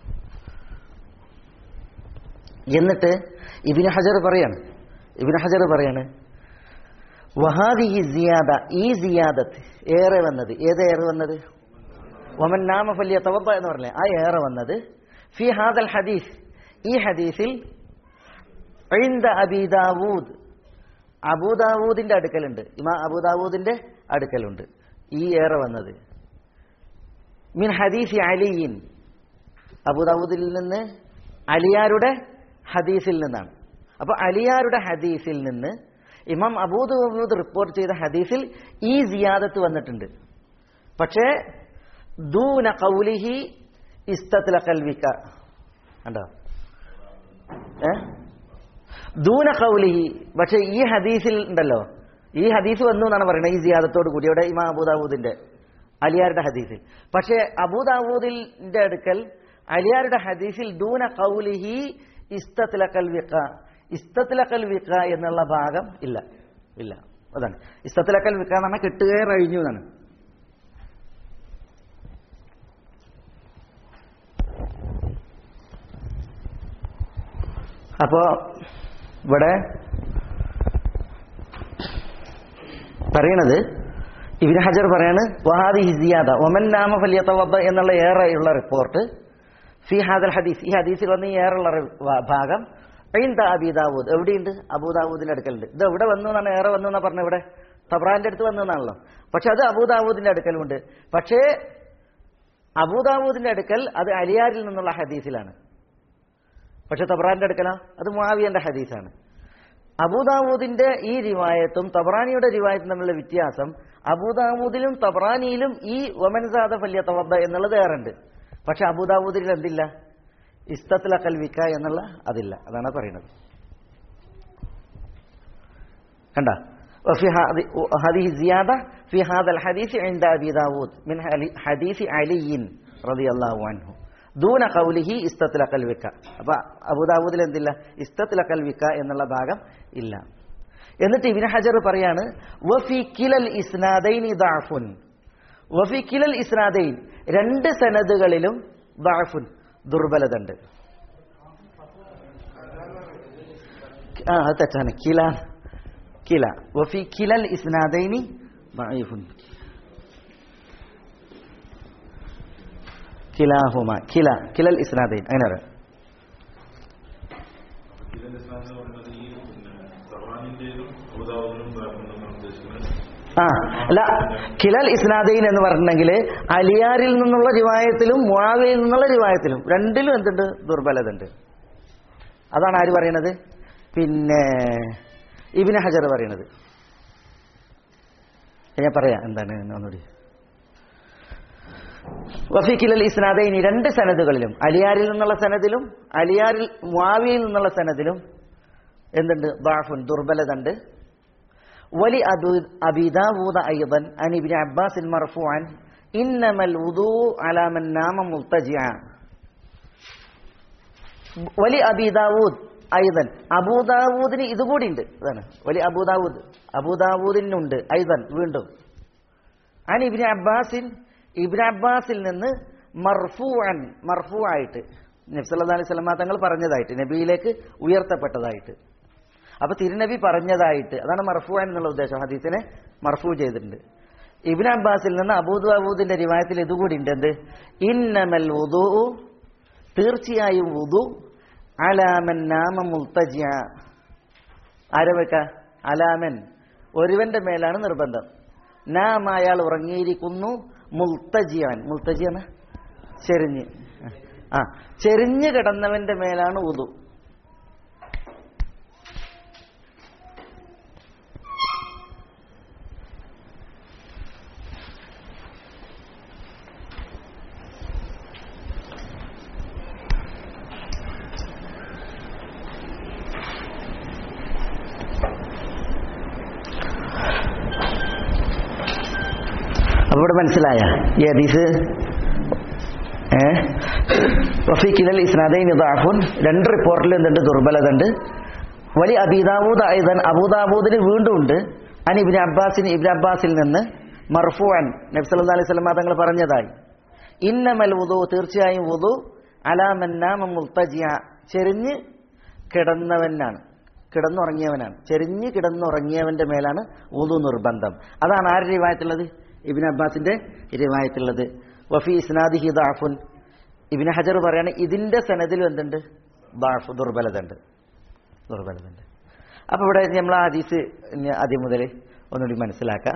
എന്നിട്ട് ഇബ്നു ഹജർ പറയാണ്, ഇബ്നു ഹജർ പറയാണ് വഹാദിഹി സിയാദ, ഈ സിയാദത്ത് ഏറെ വന്നത്, ഏത് ഏറെ വന്നത്? വമൻ നാമ ഫലിയതവബ്ബ എന്ന് പറഞ്ഞില്ലേ, ആ ഏറെ വന്നത് ഫി ഹാദൽ ഹദീസ്, ഈ ഹദീസിൽ ഇൻദ അബീ ദാവൂദ്, അബൂദാവൂദിന്റെ അടുക്കലുണ്ട്, ഇമാം അബൂദാവൂദിന്റെ അടുക്കലുണ്ട് ഈ ഏറെ വന്നത്. മിൻ ഹദീസി അലിയിൻ, അബൂദാവൂദിൽ നിന്ന് അലിയാരുടെ ഹദീസിൽ നിന്നാണ്. അപ്പൊ അലിയാരുടെ ഹദീസിൽ നിന്ന് ഇമാം അബൂദാവൂദ് റിപ്പോർട്ട് ചെയ്ത ഹദീസിൽ ഈ സിയാദത്ത് വന്നിട്ടുണ്ട്. പക്ഷേ ദൂന ഖൗലിഹി ഇസ്തത്ലഖൽ വിക, കണ്ടോ? ഏ ദൂന ഖൗലിഹി. പക്ഷെ ഈ ഹദീസിൽ ഉണ്ടല്ലോ, ഈ ഹദീസ് വന്നു എന്നാണ് പറയുന്നത് ഈ സിയാദത്തോട് കൂടി ഇവിടെ ഇമാം അബൂദാവൂദിന്റെ അലിയാരുടെ ഹദീസിൽ. പക്ഷേ അബൂദാവൂദിന്റെ അടുക്കൽ അലിയാരുടെ ഹദീസിൽ ദൂന ഖൗലിഹി ഇസ്തത്ലഖൽ വിഖ, ഇസ്തത്ലഖൽ വിഖ എന്നുള്ള ഭാഗം ഇല്ല ഇല്ല അതാണ് ഇസ്തത്ലഖൽ വിഖ എന്ന് പറഞ്ഞാൽ കെട്ടുകയർ അഴിഞ്ഞു എന്നാണ്. അപ്പോ ഇവിടെ പറയണത് ഇബ്നു ഹജർ പറയാണ് വഹാദിഹി സിയാദ വമൻ നാമ ഫലിയതവദ്ദ എന്നുള്ള ഏറെയുള്ള റിപ്പോർട്ട് ഫി ഹാദൽ ഹദീസ്, ഈ ഹദീസിൽ വന്ന് ഏറെയുള്ള ഭാഗം ഇൻദ അബീ ദാവൂദ്, എവിടെയുണ്ട്? അബൂദാവൂദിന്റെ അടുക്കലുണ്ട്. ഇത് എവിടെ വന്നു എന്നാണ്, ഏറെ വന്നു എന്നാ പറഞ്ഞത്, ഇവിടെ തബ്രാന്റെ അടുത്ത് വന്നു എന്നാണല്ലോ. പക്ഷെ അത് അബൂദാവൂദിന്റെ അടുക്കലുണ്ട്. പക്ഷേ അബൂദാവൂദിന്റെ അടുക്കൽ അത് അലിയാരിൽ നിന്നുള്ള ഹദീസിലാണ്. പക്ഷെ തബ്രാന്റെ അടുക്കലാ അത് മുആവിയന്റെ ഹദീസാണ്. അബൂദാവൂദിന്റെ ഈ റിവായത്തും തബ്രാനിയുടെ റിവായത്തും തമ്മിലുള്ള വ്യത്യാസം, അബൂദാവൂദിലും തബ്രാനിയിലും ഈ വമൻ സാദ ഫല്യതവദ്ദ എന്നുള്ളത് ഏറുണ്ട്. പക്ഷെ അബൂദാവൂദിൽ എന്തില്ല? ഇസ്തത്ലഖൽ വിക എന്നുള്ള അതില്ല. അതാണ് പറയുന്നത്. കണ്ട وفي هذه الزيادة في هذا الحديث عند أبي داود من حديث علي رضي الله عنه ദൂന ഖൗലിഹി ഇസ്തത്ലഖൽ വിക. അപ്പൊ അബൂദാവൂദിൽ എന്തില്ല? ഇസ്തത്ലഖൽ വിക എന്നുള്ള ഭാഗം ഇല്ല. എന്നിട്ട് ഇബ്നു ഹജർ പറയാണ് വഫി കിലൽ ഇസ്നാദൈനി ദഅഫുൻ, വഫി കിലൽ ഇസ്നാദൈൻ രണ്ട് സനദുകളിലും ദഅഫുൻ ദുർബലത ഉണ്ട്. ആ അത് തെറ്റാണ്. കില കില വഫി കിലൽ ഇസ്നാദൈനി ദഅഫുൻ കിലാഹുമ കില കിലൽ ഇസ്നാദൈൻ അങ്ങനെ പറയാം. ആ അല്ല, കിലൽ ഇസ്നാദൈൻ എന്ന് പറഞ്ഞെങ്കിൽ അലിയാരിൽ നിന്നുള്ള റിവായത്തിലും മുആവിയയിൽ നിന്നുള്ള റിവായത്തിലും രണ്ടിലും എന്തുണ്ട്? ദുർബലത ഉണ്ട്. അതാണ് ആര് പറയണത്? പിന്നെ ഇബ്നു ഹജർ പറയണത്. ഞാൻ പറയാം എന്താണ് ഒന്നുകൂടി. വഫി കിലൽ ഇസ്നാദൈനി രണ്ട് സനദുകളിലും, അലിയാരിൽ നിന്നുള്ള സനദിലും അലിയാരിൽ മുആവിയയിൽ നിന്നുള്ള സനദിലും എന്തുണ്ട്? ദഅഫുൻ ദുർബലത ഉണ്ട്. വലി അബീ ദാവൂദ അയ്ദൻ അൻ ഇബ്നു അബ്ബാസ് മർഫൂഅൻ ഇന്നമൽ വുദൂ അലാ മൻ നാമ മുൽതജിഅ. വലി അബീ ദാവൂദ് അയ്ദൻ, അബൂദാവൂദിന് ഇതുകൂടി ഉണ്ട്. അതാണ് വലി അബൂദാവൂദ്, അബൂദാവൂദിനുണ്ട് ഐദൻ വീണ്ടും. അൻ ഇബ്നു അബ്ബാസിൻ, ഇബ്നു അബ്ബാസിൽ നിന്ന് മർഫൂഅൻ മർഫൂആയിട്ട് നബി സല്ലല്ലാഹു അലൈഹി വസല്ലം തങ്ങൾ പറഞ്ഞതായിട്ട്, നബിയിലേക്ക് ഉയർത്തപ്പെട്ടതായിട്ട്. അപ്പൊ തിരുനബി പറഞ്ഞതായിട്ട്, അതാണ് മർഫൂഅൻ എന്നുള്ള ഉദ്ദേശം. ഹദീസിനെ മർഫൂ ചെയ്തിട്ടുണ്ട്. ഇബ്നു അബ്ബാസിൽ നിന്ന് അബൂദാവൂദിന്റെ റിവായത്തിൽ ഇതുകൂടി ഉണ്ട്. എന്ത്? ഇന്നമൽ വുദൂ, തീർച്ചയായും വുദൂ അലാമൻ നാമ മുൽതജിഅ. ആരെ വെക്ക? അലാമൻ ഒരുവന്റെ മേലാണ് നിർബന്ധം. നാമ അയാൾ ഉറങ്ങിയിരിക്കുന്നു, മുൽതജിയാൻ, മുൽതജിയാണ് ചെരിഞ്ഞ്, ആ ചെരിഞ്ഞ് കിടന്നവന്റെ മേലാണ് വുദു. അപ്പൊ ഇവിടെ മനസ്സിലായ ഈ ഹദീസ്? വഫീ കിലൽ ഇസ്നാദൈനി ദഅഫുൻ, രണ്ട് റിപ്പോർട്ടിൽ എന്തുണ്ട്? ദുർബലത ഉണ്ട്. വലി അബീ ദാവൂദ് അയ്ദൻ, അബൂദാവൂദിന് വീണ്ടും ഉണ്ട്. അൻ ഇബ്നു അബ്ബാസിൻ, ഇബ്നു അബ്ബാസിൽ നിന്ന് മർഫൂഅൻ നബി സല്ലല്ലാഹു അലൈഹി വസല്ലം തങ്ങൾ പറഞ്ഞതായി. ഇന്നമൽ വുദൂ, തീർച്ചയായും വുദൂ അലാ മൻ നാമ മുൽതജിഅ, ചെരിഞ്ഞ് കിടന്നവനാണ്, കിടന്നുറങ്ങിയവനാണ്. ചെരിഞ്ഞ് കിടന്നുറങ്ങിയവന്റെ മേലാണ് വുദൂ നിർബന്ധം. അതാണ് ആരുടെ റിവായത്തുള്ളത്? ഇബ്നു അബ്ബാസിന്റെ റിവായത്തുള്ളത്. വഫി ഇസ്നാദിഹി ദഅഫുൻ, ഇബ്നു ഹജർ പറയാണ് ഇതിന്റെ സനദിലും എന്തുണ്ട്? ദഅഫ് ദുർബലത ഉണ്ട്, ദുർബലത ഉണ്ട്. അപ്പൊ ഇവിടെ നമ്മൾ ആ ഹദീസ് ആദ്യം മുതൽ ഒന്നുകൂടി മനസ്സിലാക്കാം.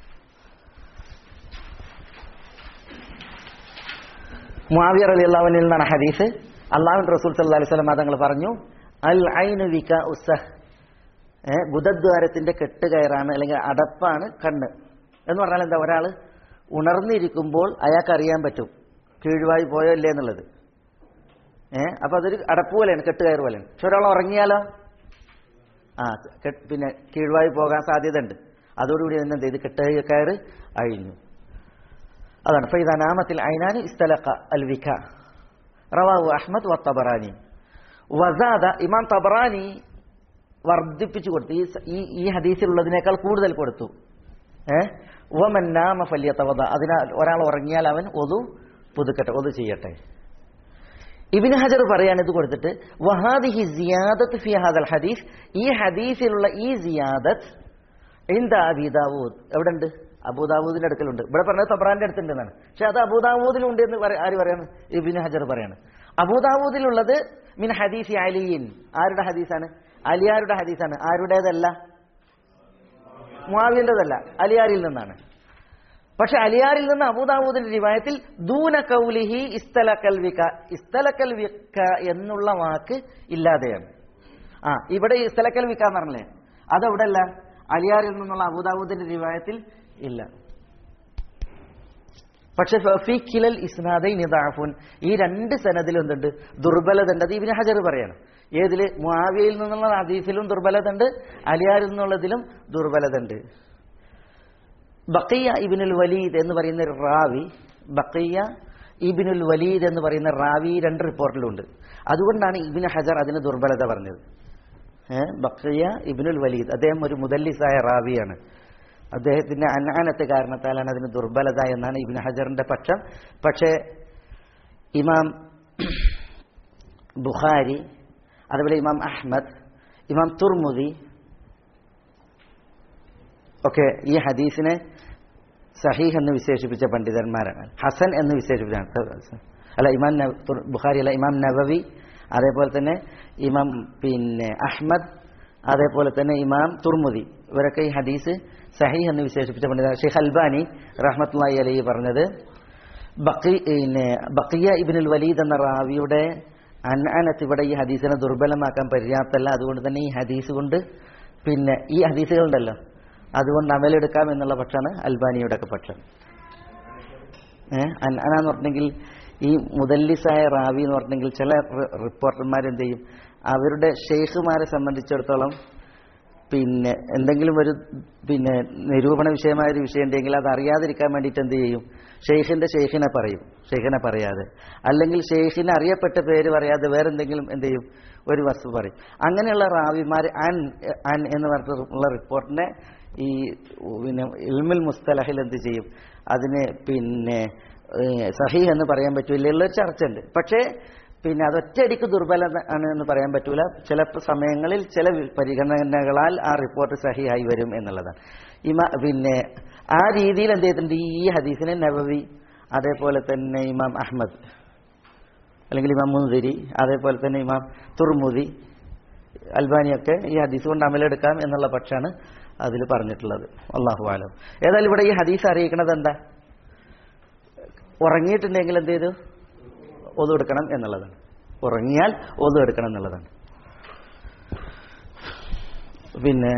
മുആവിയ റളിയല്ലാഹു അൻഹു നിന്നാണ് ഹദീസ്. അല്ലാഹുവിന്റെ റസൂൽ സല്ലല്ലാഹു അലൈഹി വസല്ലം തങ്ങൾ പറഞ്ഞു അൽ ഐനു വികാഉ സഹ്, ബുധദ്വാരത്തിന്റെ കെട്ടുകയറാണ് അല്ലെങ്കിൽ അടപ്പാണ് കണ്ണ് എന്ന് പറഞ്ഞാൽ എന്താ? ഒരാൾ ഉണർന്നിരിക്കുമ്പോൾ അയാൾക്ക് അറിയാൻ പറ്റും കീഴ്വായി പോയോ ഇല്ലേ എന്നുള്ളത്. ഏഹ് അപ്പൊ അതൊരു അടപ്പ് പോലെയാണ്, കെട്ടുകയർ പോലെയാണ്. പക്ഷെ ഒരാൾ ഉറങ്ങിയാലോ ആ പിന്നെ കീഴ്വായി പോകാൻ സാധ്യത ഉണ്ട്. അതോടുകൂടി തന്നെ എന്ത് ചെയ്ത് കെട്ടുകയർ അഴിഞ്ഞു. അതാണ് ഫൈദാ നാമത്തിൽ ഐനാനി ഇസ്തലഖ അൽ വിക റവാഹു അഹ്മദ് വ തബറാനി വസാദ. ഇമാം തബറാനി വർദ്ധിപ്പിച്ചു കൊടുത്തു, ഈ ഈ ഹദീസിലുള്ളതിനേക്കാൾ കൂടുതൽ കൊടുത്തു. ഏഹ് വമൻ നാമ ഫല്യതവദ, അതിനാൽ ഒരാൾ ഉറങ്ങിയാൽ അവൻ ഒതു പുതുക്കട്ടെ, ഒതു ചെയ്യട്ടെ. ഇബ്നു ഹജർ പറയാണ് ഇത് കൊടുത്തിട്ട് വഹാദിഹി സിയാദത്ത് ഫി ഹാദൽ ഹദീസ്, ഈ ഹദീസിലുള്ള ഈ സിയാദത്ത് ഇൻദ അബീ ദാവൂദ്, എവിടെ ഉണ്ട്? അബൂദാവൂദിന്റെ അടുക്കലുണ്ട്. ഇവിടെ പറഞ്ഞത് തബ്രാന്റെ അടുത്തുണ്ടെന്നാണ്, പക്ഷെ അത് അബൂദാവൂദിലുണ്ട് എന്ന് ആര് പറയാണ്? ഇബ്നു ഹജർ പറയാണ്. അബൂദാവൂദിലുള്ളത് മിൻ ഹദീസി അലിയിൻ, ആരുടെ ഹദീസാണ്? അലിയാരുടെ ഹദീസാണ്. ആരുടേതല്ല? മുആവിയന്റേതല്ല, അലിയാരിൽ നിന്നാണ്. പക്ഷെ അലിയാരിൽ നിന്ന് അബൂദാവൂദിന്റെ റിവായത്തിൽ ദൂന കൗലിഹി ഇസ്തലക്കൽ വിക, ഇസ്തലക്കൽ വിക എന്നുള്ള വാക്ക് ഇല്ലാതെയാണ്. ആ ഇവിടെ ഇസ്തലക്കൽ വിക എന്ന് പറഞ്ഞല്ലേ, അതവിടെ അല്ല, അലിയാരിൽ നിന്നുള്ള അബൂദാവൂദിന്റെ റിവായത്തിൽ ഇല്ല. പക്ഷെ ഫീ കിലൽ ഇസ്നാദൈനി ദഅഫുൻ, ഈ രണ്ട് സനദിലും എന്തുണ്ട്? ദുർബലത ഉണ്ട്. അത് ഇബ്നു ഹജർ പറയാണ്. ഏതില്? മുആവിയയിൽ നിന്നുള്ള ഹദീസിലും ദുർബലത ഉണ്ട്, അലിയാരിൽ നിന്നുള്ളതിലും ദുർബലത ഉണ്ട്. ബഖിയ ഇബ്നുൽ വലീദ് എന്ന് പറയുന്ന ഒരു റാവി, ബഖിയ ഇബ്നുൽ വലീദ് എന്ന് പറയുന്ന റാവി രണ്ട് റിപ്പോർട്ടിലുണ്ട്. അതുകൊണ്ടാണ് ഇബ്നു ഹജർ അതിന് ദുർബലത പറഞ്ഞത്. ഏഹ് ബഖിയ ഇബ്നുൽ വലീദ് അദ്ദേഹം ഒരു മുദല്ലിസായ റാവിയാണ്. അദ്ദേഹത്തിന്റെ അനാനത്ത് കാരണത്താലാണ് അതിന് ദുർബലത എന്നാണ് ഇബ്നു ഹജറിന്റെ പക്ഷം. പക്ഷേ ഇമാം ബുഖാരി, അതുപോലെ ഇമാം അഹ്മദ്, ഇമാം തുർമുദി ഒക്കെ ഈ ഹദീസിനെ സഹീഹ് എന്ന് വിശേഷിപ്പിച്ച പണ്ഡിതന്മാരാണ്. ഹസൻ എന്ന് വിശേഷിപ്പിച്ച അല്ല ഇമാം ബുഖാരി അല്ല, ഇമാം നവവി, അതേപോലെ തന്നെ ഇമാം പിന്നെ അഹ്മദ്, അതേപോലെ തന്നെ ഇമാം തുർമുദി, ഇവരൊക്കെ ഈ ഹദീസ് സഹീഹ് എന്ന് വിശേഷിപ്പിച്ച പണ്ഡിതൻ. ഷെയ്ഖ് അൽബാനി റഹ്മത്തുള്ളാഹി അലൈഹി പറഞ്ഞത് ബഖിയ ഇബ്നുൽ വലീദ് എന്ന റാവിയുടെ അൻഅനത്ത് ഇവിടെ ഈ ഹദീസിനെ ദുർബലമാക്കാൻ പര്യാപ്തമല്ല. അതുകൊണ്ട് തന്നെ ഈ ഹദീസ് കൊണ്ട് പിന്നെ ഈ ഹദീസുകളുണ്ടല്ലോ അതുകൊണ്ട് അമലെടുക്കാം എന്നുള്ള പക്ഷമാണ് അൽബാനിയുടെ ഒക്കെ പക്ഷം. ഏഹ് അൻഅന എന്ന് പറഞ്ഞെങ്കിൽ ഈ മുദല്ലിസായ റാവി എന്ന് പറഞ്ഞെങ്കിൽ ചില റിപ്പോർട്ടർമാരെന്ത് ചെയ്യും, അവരുടെ ഷെയ്ഖുമാരെ സംബന്ധിച്ചിടത്തോളം പിന്നെ എന്തെങ്കിലും ഒരു പിന്നെ നിരൂപണ വിഷയമായ ഒരു വിഷയം ഉണ്ടെങ്കിൽ അത് അറിയാതിരിക്കാൻ വേണ്ടിയിട്ട് എന്ത് ചെയ്യും, ഷെയ്ഖിന്റെ ഷെയ്ഖിനെ പറയും, ഷെയ്ഖിനെ പറയാതെ, അല്ലെങ്കിൽ ഷെയ്ഖിനെ അറിയപ്പെട്ട പേര് പറയാതെ വേറെ എന്തെങ്കിലും എന്ത് ചെയ്യും, ഒരു വസ്തു പറയും. അങ്ങനെയുള്ള റാവിമാർ അൻ അൻ എന്ന് പറഞ്ഞിട്ടുള്ള റിപ്പോർട്ടിനെ ഈ പിന്നെ ഇൽമുൽ മുസ്തലഹിൽ എന്ത് ചെയ്യും, അതിന് പിന്നെ സഹീഹ് എന്ന് പറയാൻ പറ്റില്ല, ഉള്ളൊരു ചർച്ച ഉണ്ട്. പക്ഷേ പിന്നെ അതൊറ്റയടിക്ക് ദുർബലത ആണ് എന്ന് പറയാൻ പറ്റൂല. ചില സമയങ്ങളിൽ ചില പരിഗണനകളാൽ ആ റിപ്പോർട്ട് സഹിഹായി വരും എന്നുള്ളതാണ്. ഇമാ പിന്നെ ആ രീതിയിൽ എന്ത് ചെയ്തിട്ടുണ്ട്, ഈ ഹദീസിനെ നവവി, അതേപോലെ തന്നെ ഇമാം അഹ്മദ് അല്ലെങ്കിൽ ഇമാം മുൻസിരി, അതേപോലെ തന്നെ ഇമാം തുർമുദി, അൽബാനിയൊക്കെ ഈ ഹദീസ് കൊണ്ട് അമലെടുക്കാം എന്നുള്ള പക്ഷമാണ് അതിൽ പറഞ്ഞിട്ടുള്ളത്. അല്ലാഹു അലം. ഏതായാലും ഇവിടെ ഈ ഹദീസ് അറിയിക്കുന്നത് എന്താ, ഉറങ്ങിയിട്ടുണ്ടെങ്കിൽ എന്ത് ചെയ്തു, ഒതു എടുക്കണം എന്നുള്ളതാണ്. ഉറങ്ങിയാൽ ഒതു എടുക്കണം എന്നുള്ളതാണ്. പിന്നെ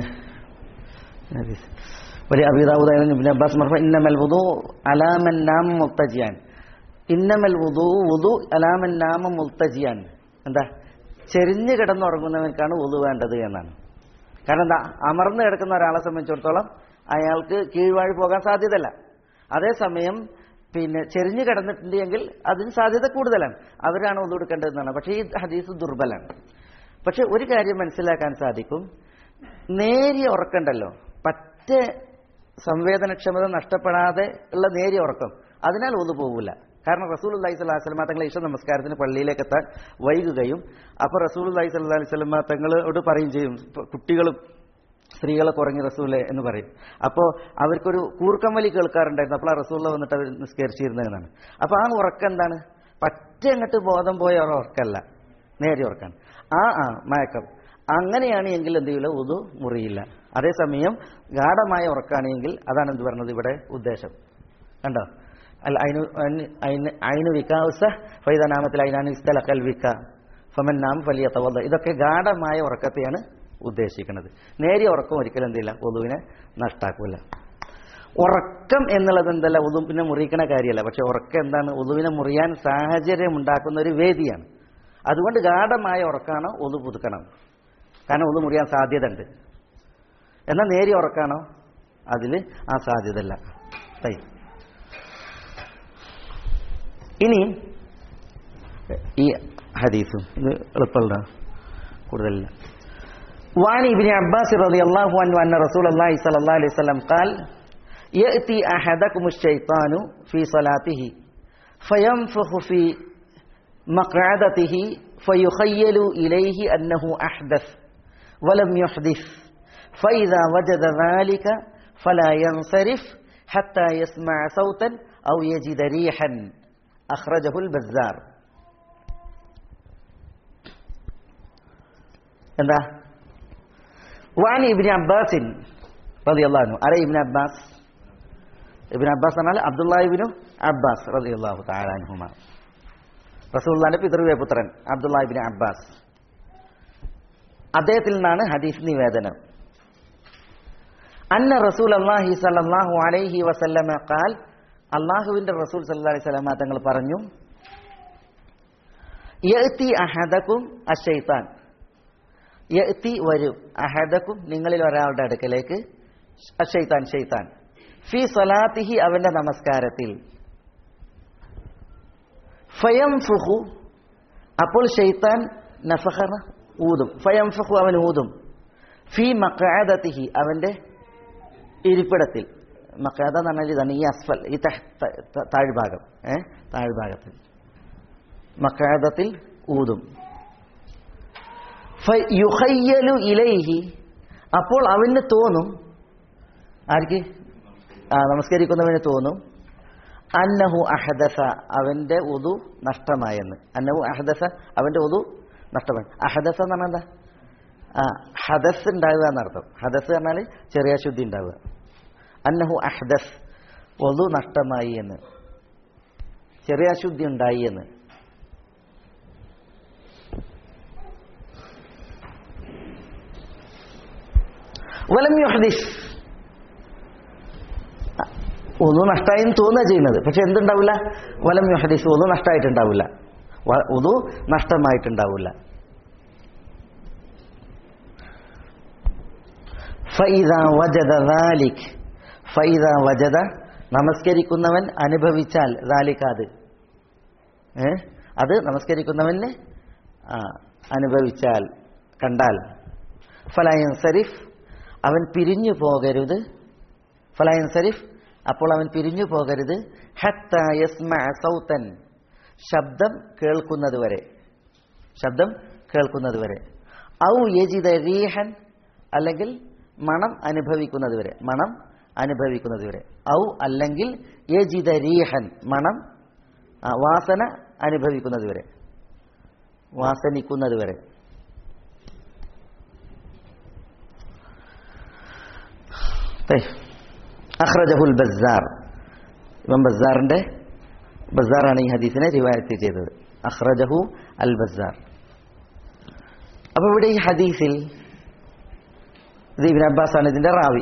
വലിയ അബീദാവൂദ് ഇബ്നു അബ്ബാസ് മർഫ ഇന്നമൽ വുദു അലാ മൻ നാമ മുൽത്തജിയാൻ, ഇന്നമൽ വുദു വുദു അലാ മൻ നാമ മുൽത്തജിയാൻ, എന്താ ചെരിഞ്ഞു കിടന്നുറങ്ങുന്നവൻക്കാണ് വുദു വേണ്ടത് എന്നാണ്. കാരണം എന്താ, അമർന്ന് കിടക്കുന്ന ഒരാളെ സംബന്ധിച്ചിടത്തോളം അയാൾക്ക് കീഴ്വാഴി പോകാൻ സാധ്യതയല്ല. അതേസമയം പിന്നെ ചെരിഞ്ഞു കിടന്നിട്ടുണ്ടെങ്കിൽ അതിന് സാധ്യത കൂടുതലാണ്, അവരാണ് ഒന്നു കൊടുക്കേണ്ടതെന്നാണ്. പക്ഷേ ഈ ഹദീസ് ദുർബലാണ്. പക്ഷെ ഒരു കാര്യം മനസ്സിലാക്കാൻ സാധിക്കും, നേരിയ ഉറക്കണ്ടല്ലോ, പറ്റ സംവേദനക്ഷമത നഷ്ടപ്പെടാതെ ഉള്ള നേരിയ ഉറക്കം, അതിനാൽ ഒന്നു പോകില്ല. കാരണം റസൂലുള്ളാഹി സ്വല്ലല്ലാഹു അലൈഹി വസല്ലം തങ്ങൾ ഇശ നമസ്കാരത്തിന് പള്ളിയിലേക്ക് എത്താൻ വൈകുകയും അപ്പോൾ റസൂലുള്ളാഹി സ്വല്ലല്ലാഹു അലൈഹി വസല്ലം തങ്ങളോട് പറയും ചെയ്യും, കുട്ടികളും സ്ത്രീകളൊക്കെ ഉറങ്ങി റസൂലെ എന്ന് പറയും. അപ്പോൾ അവർക്കൊരു കൂർക്കം വലി കേൾക്കാറുണ്ടായിരുന്നു. അപ്പോൾ ആ റസൂലുള്ള വന്നിട്ട് അവർ നിസ്കരിച്ചിരുന്നതെന്നാണ്. അപ്പോൾ ആ ഉറക്കം എന്താണ്, പറ്റ അങ്ങോട്ട് ബോധം പോയ ഉറക്കമല്ല, നേരെ ഉറക്കാണ്. ആ ആ മയക്കം അങ്ങനെയാണ് എങ്കിൽ എന്ത് ചെയ്യില്ല, ഉദു മുറിയില്ല. അതേസമയം ഗാഠമായ ഉറക്കാണെങ്കിൽ അതാണ് എന്ത് പറഞ്ഞത് ഇവിടെ ഉദ്ദേശം. കണ്ടോ, അല്ല അയിനു അയിനു വികാസ ഫൈദനാമത്തിൽ അയിനാനു ഇസ്തലഖൽ വിക ഫമൻ നാം ഫലിയതവദ്ദ, ഇതൊക്കെ ഗാഠമായ ഉറക്കത്തെയാണ് ഉദ്ദേശിക്കുന്നത്. നേരിയ ഉറക്കം ഒരിക്കലും എന്തില്ല, വുദുവിനെ നഷ്ടാക്കൂല. ഉറക്കം എന്നുള്ളത് എന്തല്ല, വുദുവിനെ മുറിക്കണ കാര്യമല്ല. പക്ഷെ ഉറക്കം എന്താണ്, വുദുവിനെ മുറിയാൻ സാഹചര്യം ഉണ്ടാക്കുന്ന ഒരു വേദിയാണ്. അതുകൊണ്ട് ഗാഠമായ ഉറക്കാണോ ഒതു പുതുക്കണം, കാരണം ഒതു മുറിയാൻ സാധ്യത ഉണ്ട്. എന്നാൽ നേരിയ ഉറക്കാണോ അതിൽ ആ സാധ്യതയില്ല. ഇനി ഈ ഹദീസും ഇത് എളുപ്പമുള്ള കൂടുതലില്ല. وعن ابن عباس رضي الله عنه أن رسول الله صلى الله عليه وسلم قال يأتي أحدكم الشيطان في صلاته فينفخ في مقعدته فيخيل إليه أنه أحدث ولم يحدث فإذا وجد ذلك فلا ينصرف حتى يسمع صوتا أو يجد ريحا أخرجه البزار. എന്താ وعن ابن عباس رضي الله عنه على ابن عباس ابن عباس എന്നാൽ അബ്ദുല്ലാഹി ഇബ്നു അബ്ബാസ് റളിയല്ലാഹു തആല അൻഹുമ, റസൂലുള്ളാഹിന്റെ പിതൃവ്യ പുത്രൻ അബ്ദുല്ലാഹി ഇബ്നു അബ്ബാസ്. അദ്ദേഹത്തിൽ നിന്നാണ് ഹദീസ് നിവേദനം. അന്ന റസൂലുള്ളാഹി സ്വല്ലല്ലാഹു അലൈഹി വസല്ലമ ഖാൽ, അല്ലാഹുവിന്റെ റസൂൽ സല്ലല്ലാഹു അലൈഹി വസല്ലമ തങ്ങൾ പറഞ്ഞു, യഅതി അഹദകും അശൈത്താൻ, യഅതി വരും, അഹദകും നിങ്ങളിൽ ഒരാളുടെ അടുക്കലേക്ക്, അശൈത്താൻ ശൈത്താൻ, ഫി സ്വലാത്തിഹി അവന്റെ നമസ്കാരത്തിൽ, ഫയംഫുഹു അപ്പോൾ ശൈത്താൻ നഫഖന ഊതും, ഫയംഫുഹു അവൻ ഊതും, ഫി മഖഅദതിഹി അവന്റെ ഇരിപ്പിടത്തിൽ, മഖഅദ എന്ന് പറഞ്ഞാൽ ഇതാണ് ഈ അസ്ഫൽ ഈ താഴ്ഭാഗം, ഏഹ് താഴ്ഭാഗത്തിൽ മഖഅദത്തിൽ ഊതും. ഫയുഖയ്യലു ഇലൈഹി അപ്പോൾ അവന് തോന്നും, ആർക്ക് ആ നമസ്കരിക്കുന്നവന് തോന്നും, അന്നഹു അഹദസ അവന്റെ ഉദു നഷ്ടമായെന്ന്, അന്നഹു അഹദസ അവന്റെ ഉദു നഷ്ടമായി. അഹദസ എന്ന് പറഞ്ഞാൽ എന്താ? ആ ഹദസ് ഉണ്ടാവുക എന്നർത്ഥം. ഹദസ് പറഞ്ഞാൽ ചെറിയ ശുദ്ധി ഉണ്ടാവുക. അന്നഹു അഹദസ് ഉദു നഷ്ടമായി എന്ന്, ചെറിയ അശുദ്ധി ഉണ്ടായി എന്ന്. വലം യുഹ്ദിസ് ഉദു നഷ്ടമായി തോന്നുക ചെയ്യുന്നത്, പക്ഷെ എന്തുണ്ടാവില്ല? വലം യുഹ്ദിസ് ഉദു നഷ്ടമായിട്ടുണ്ടാവില്ല, ഉദു നഷ്ടമായിട്ടുണ്ടാവില്ല. ഫൈദാ വജദ ദാലിക് ഫൈദാ വജദ നമസ്കരിക്കുന്നവൻ അനുഭവിച്ചാൽ, ദാലിക അത് ഏ അത് നമസ്കരിക്കുന്നവന് അനുഭവിച്ചാൽ, കണ്ടാൽ, ഫലയൻസരിഫ് അവൻ പിരിഞ്ഞു പോകരുത്, ഫലയൻസരിഫ് അപ്പോൾ അവൻ പിരിഞ്ഞു പോകരുത്, ഹത്താ യസ്മഅ സൗതൻ ശബ്ദം കേൾക്കുന്നത് വരെ, ശബ്ദം കേൾക്കുന്നത് വരെ, ഔ യജിദ റീഹൻ അല്ലെങ്കിൽ മണം അനുഭവിക്കുന്നത് വരെ, മണം അനുഭവിക്കുന്നത് വരെ, ഔ അല്ലെങ്കിൽ യജിദ റീഹൻ മണം വാസന അനുഭവിക്കുന്നത് വരെ, വാസനിക്കുന്നത് വരെ. അഖ്റജഹുൽ ബസ്സാർ, ഇമാം ബസ്സാറിന്റെ ബസ്സാറാണ് ഈ ഹദീസിനെ റിവായത്ത് ചെയ്തത്. അഖ്റജഹു അൽ ബസ്സാർ. അപ്പൊ ഇവിടെ ഈ ഹദീസിൽ ഇത് ഇബ്നു അബ്ബാസ് ആണ് ഇതിന്റെ റാവി,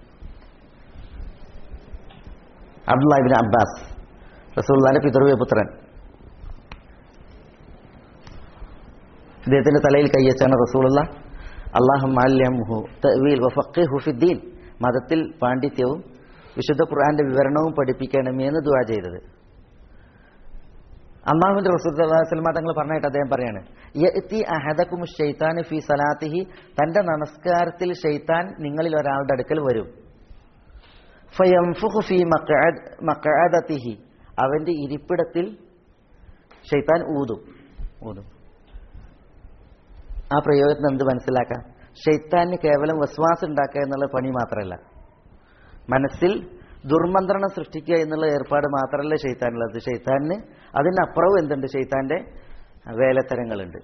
അബ്ദുല്ലാഹി ഇബ്നു അബ്ബാസ് റസൂലുള്ളാഹിന്റെ പിതൃവ്യ പുത്രൻ. ഇദ്ദേഹത്തിന്റെ തലയിൽ കൈവച്ചാണ് റസൂലുള്ളാഹി അല്ലാഹുമ്മ അല്ലിംഹു തഅ്വീൽ വഫഖിഹു ഫിദ്ദീൻ, മതത്തിൽ പാണ്ഡിത്യവും വിശുദ്ധ ഖുർആന്റെ വിവരണവും പഠിപ്പിക്കണമേ എന്ന് ദുആ ചെയ്തത്. അല്ലാഹുവിന്റെ റസൂൽ സല്ലല്ലാഹു അലൈഹി വസല്ലം തങ്ങൾ പറഞ്ഞിട്ട് അദ്ദേഹം പറയാണ്, യഅതി അഹദകും ശൈത്താനു ഫീ സലാത്തിഹി തന്റെ നമസ്കാരത്തിൽ ശൈത്താൻ നിങ്ങളിൽ ഒരാളുടെ അടുക്കൽ വരും, ഫയൻഫുഖു ഫീ മഖഅദ് മഖഅദതിഹി അവന്റെ ഇരിപ്പിടത്തിൽ ശൈത്താൻ ഊതും ഊതും ആ പ്രയോഗത്തിന് എന്ത് മനസ്സിലാക്കാം? ശൈത്താന് കേവലം വസ്വാസം ഉണ്ടാക്കുക എന്നുള്ള പണി മാത്രമല്ല, മനസ്സിൽ ദുർമന്ത്രണം സൃഷ്ടിക്കുക എന്നുള്ള ഏർപ്പാട് മാത്രമല്ല ശൈത്താനുള്ളത്. ശൈത്താനിന് അതിനപ്പുറവും എന്തുണ്ട്? ശൈത്താന്റെ വേലത്തരങ്ങളുണ്ട്.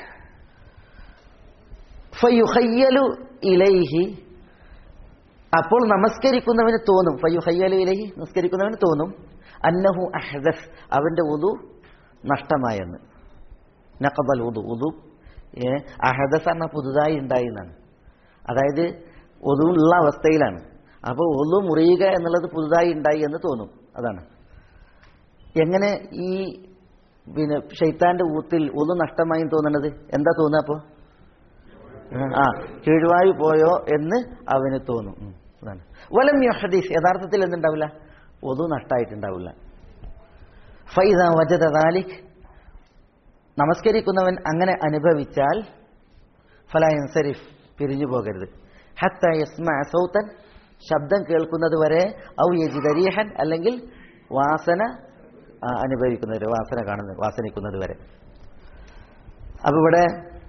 ഫയുഖയ്യലു ഇലൈഹി അപ്പോൾ നമസ്കരിക്കുന്നവന് തോന്നും, ഫയുഖയ്യലു ഇലൈഹി നമസ്കരിക്കുന്നവന് തോന്നും, അന്നഹു അഹ്ദസ് അവന്റെ വുദു നഷ്ടമായെന്ന്. നഖദൽ വുദു വുദു അഹദസ് എന്ന പുതുതായി ഉണ്ടായി എന്നാണ്, അതായത് വുദു ഉള്ള അവസ്ഥയിലാണ്. അപ്പോൾ വുദു മുറിയുക എന്നുള്ളത് പുതുതായി ഉണ്ടായി എന്ന് തോന്നും. അതാണ് എങ്ങനെ ഈ പിന്നെ ഷെയ്ത്താന്റെ ഊത്തിൽ ഒന്നു നഷ്ടമായി തോന്നുന്നത് എന്താ തോന്നുക അപ്പോ? ആ കീഴ്വായു പോയോ എന്ന് അവന് തോന്നും. അതാണ് വലം യുഹദിസ്, യഥാർത്ഥത്തിൽ എന്തുണ്ടാവില്ല? ഒതു നഷ്ടമായിട്ടുണ്ടാവില്ല. ഫൈദ വജദ ദാലിക്, നമസ്കരിക്കുന്നവൻ അങ്ങനെ അനുഭവിച്ചാൽ ഫലാ യൻസരിഫ്, പിരിഞ്ഞു പോകരുത്. ഹത്താ യസ്മഅ സൗതൻ, ശബ്ദം കേൾക്കുന്നത് വരെ, ഔ യജിദ റീഹൻ, അല്ലെങ്കിൽ വാസന അനുഭവിക്കുന്നത് വരെ, വാസന കാണുന്നത് വാസനിക്കുന്നത് വരെ. അപ്പൊ ഇവിടെ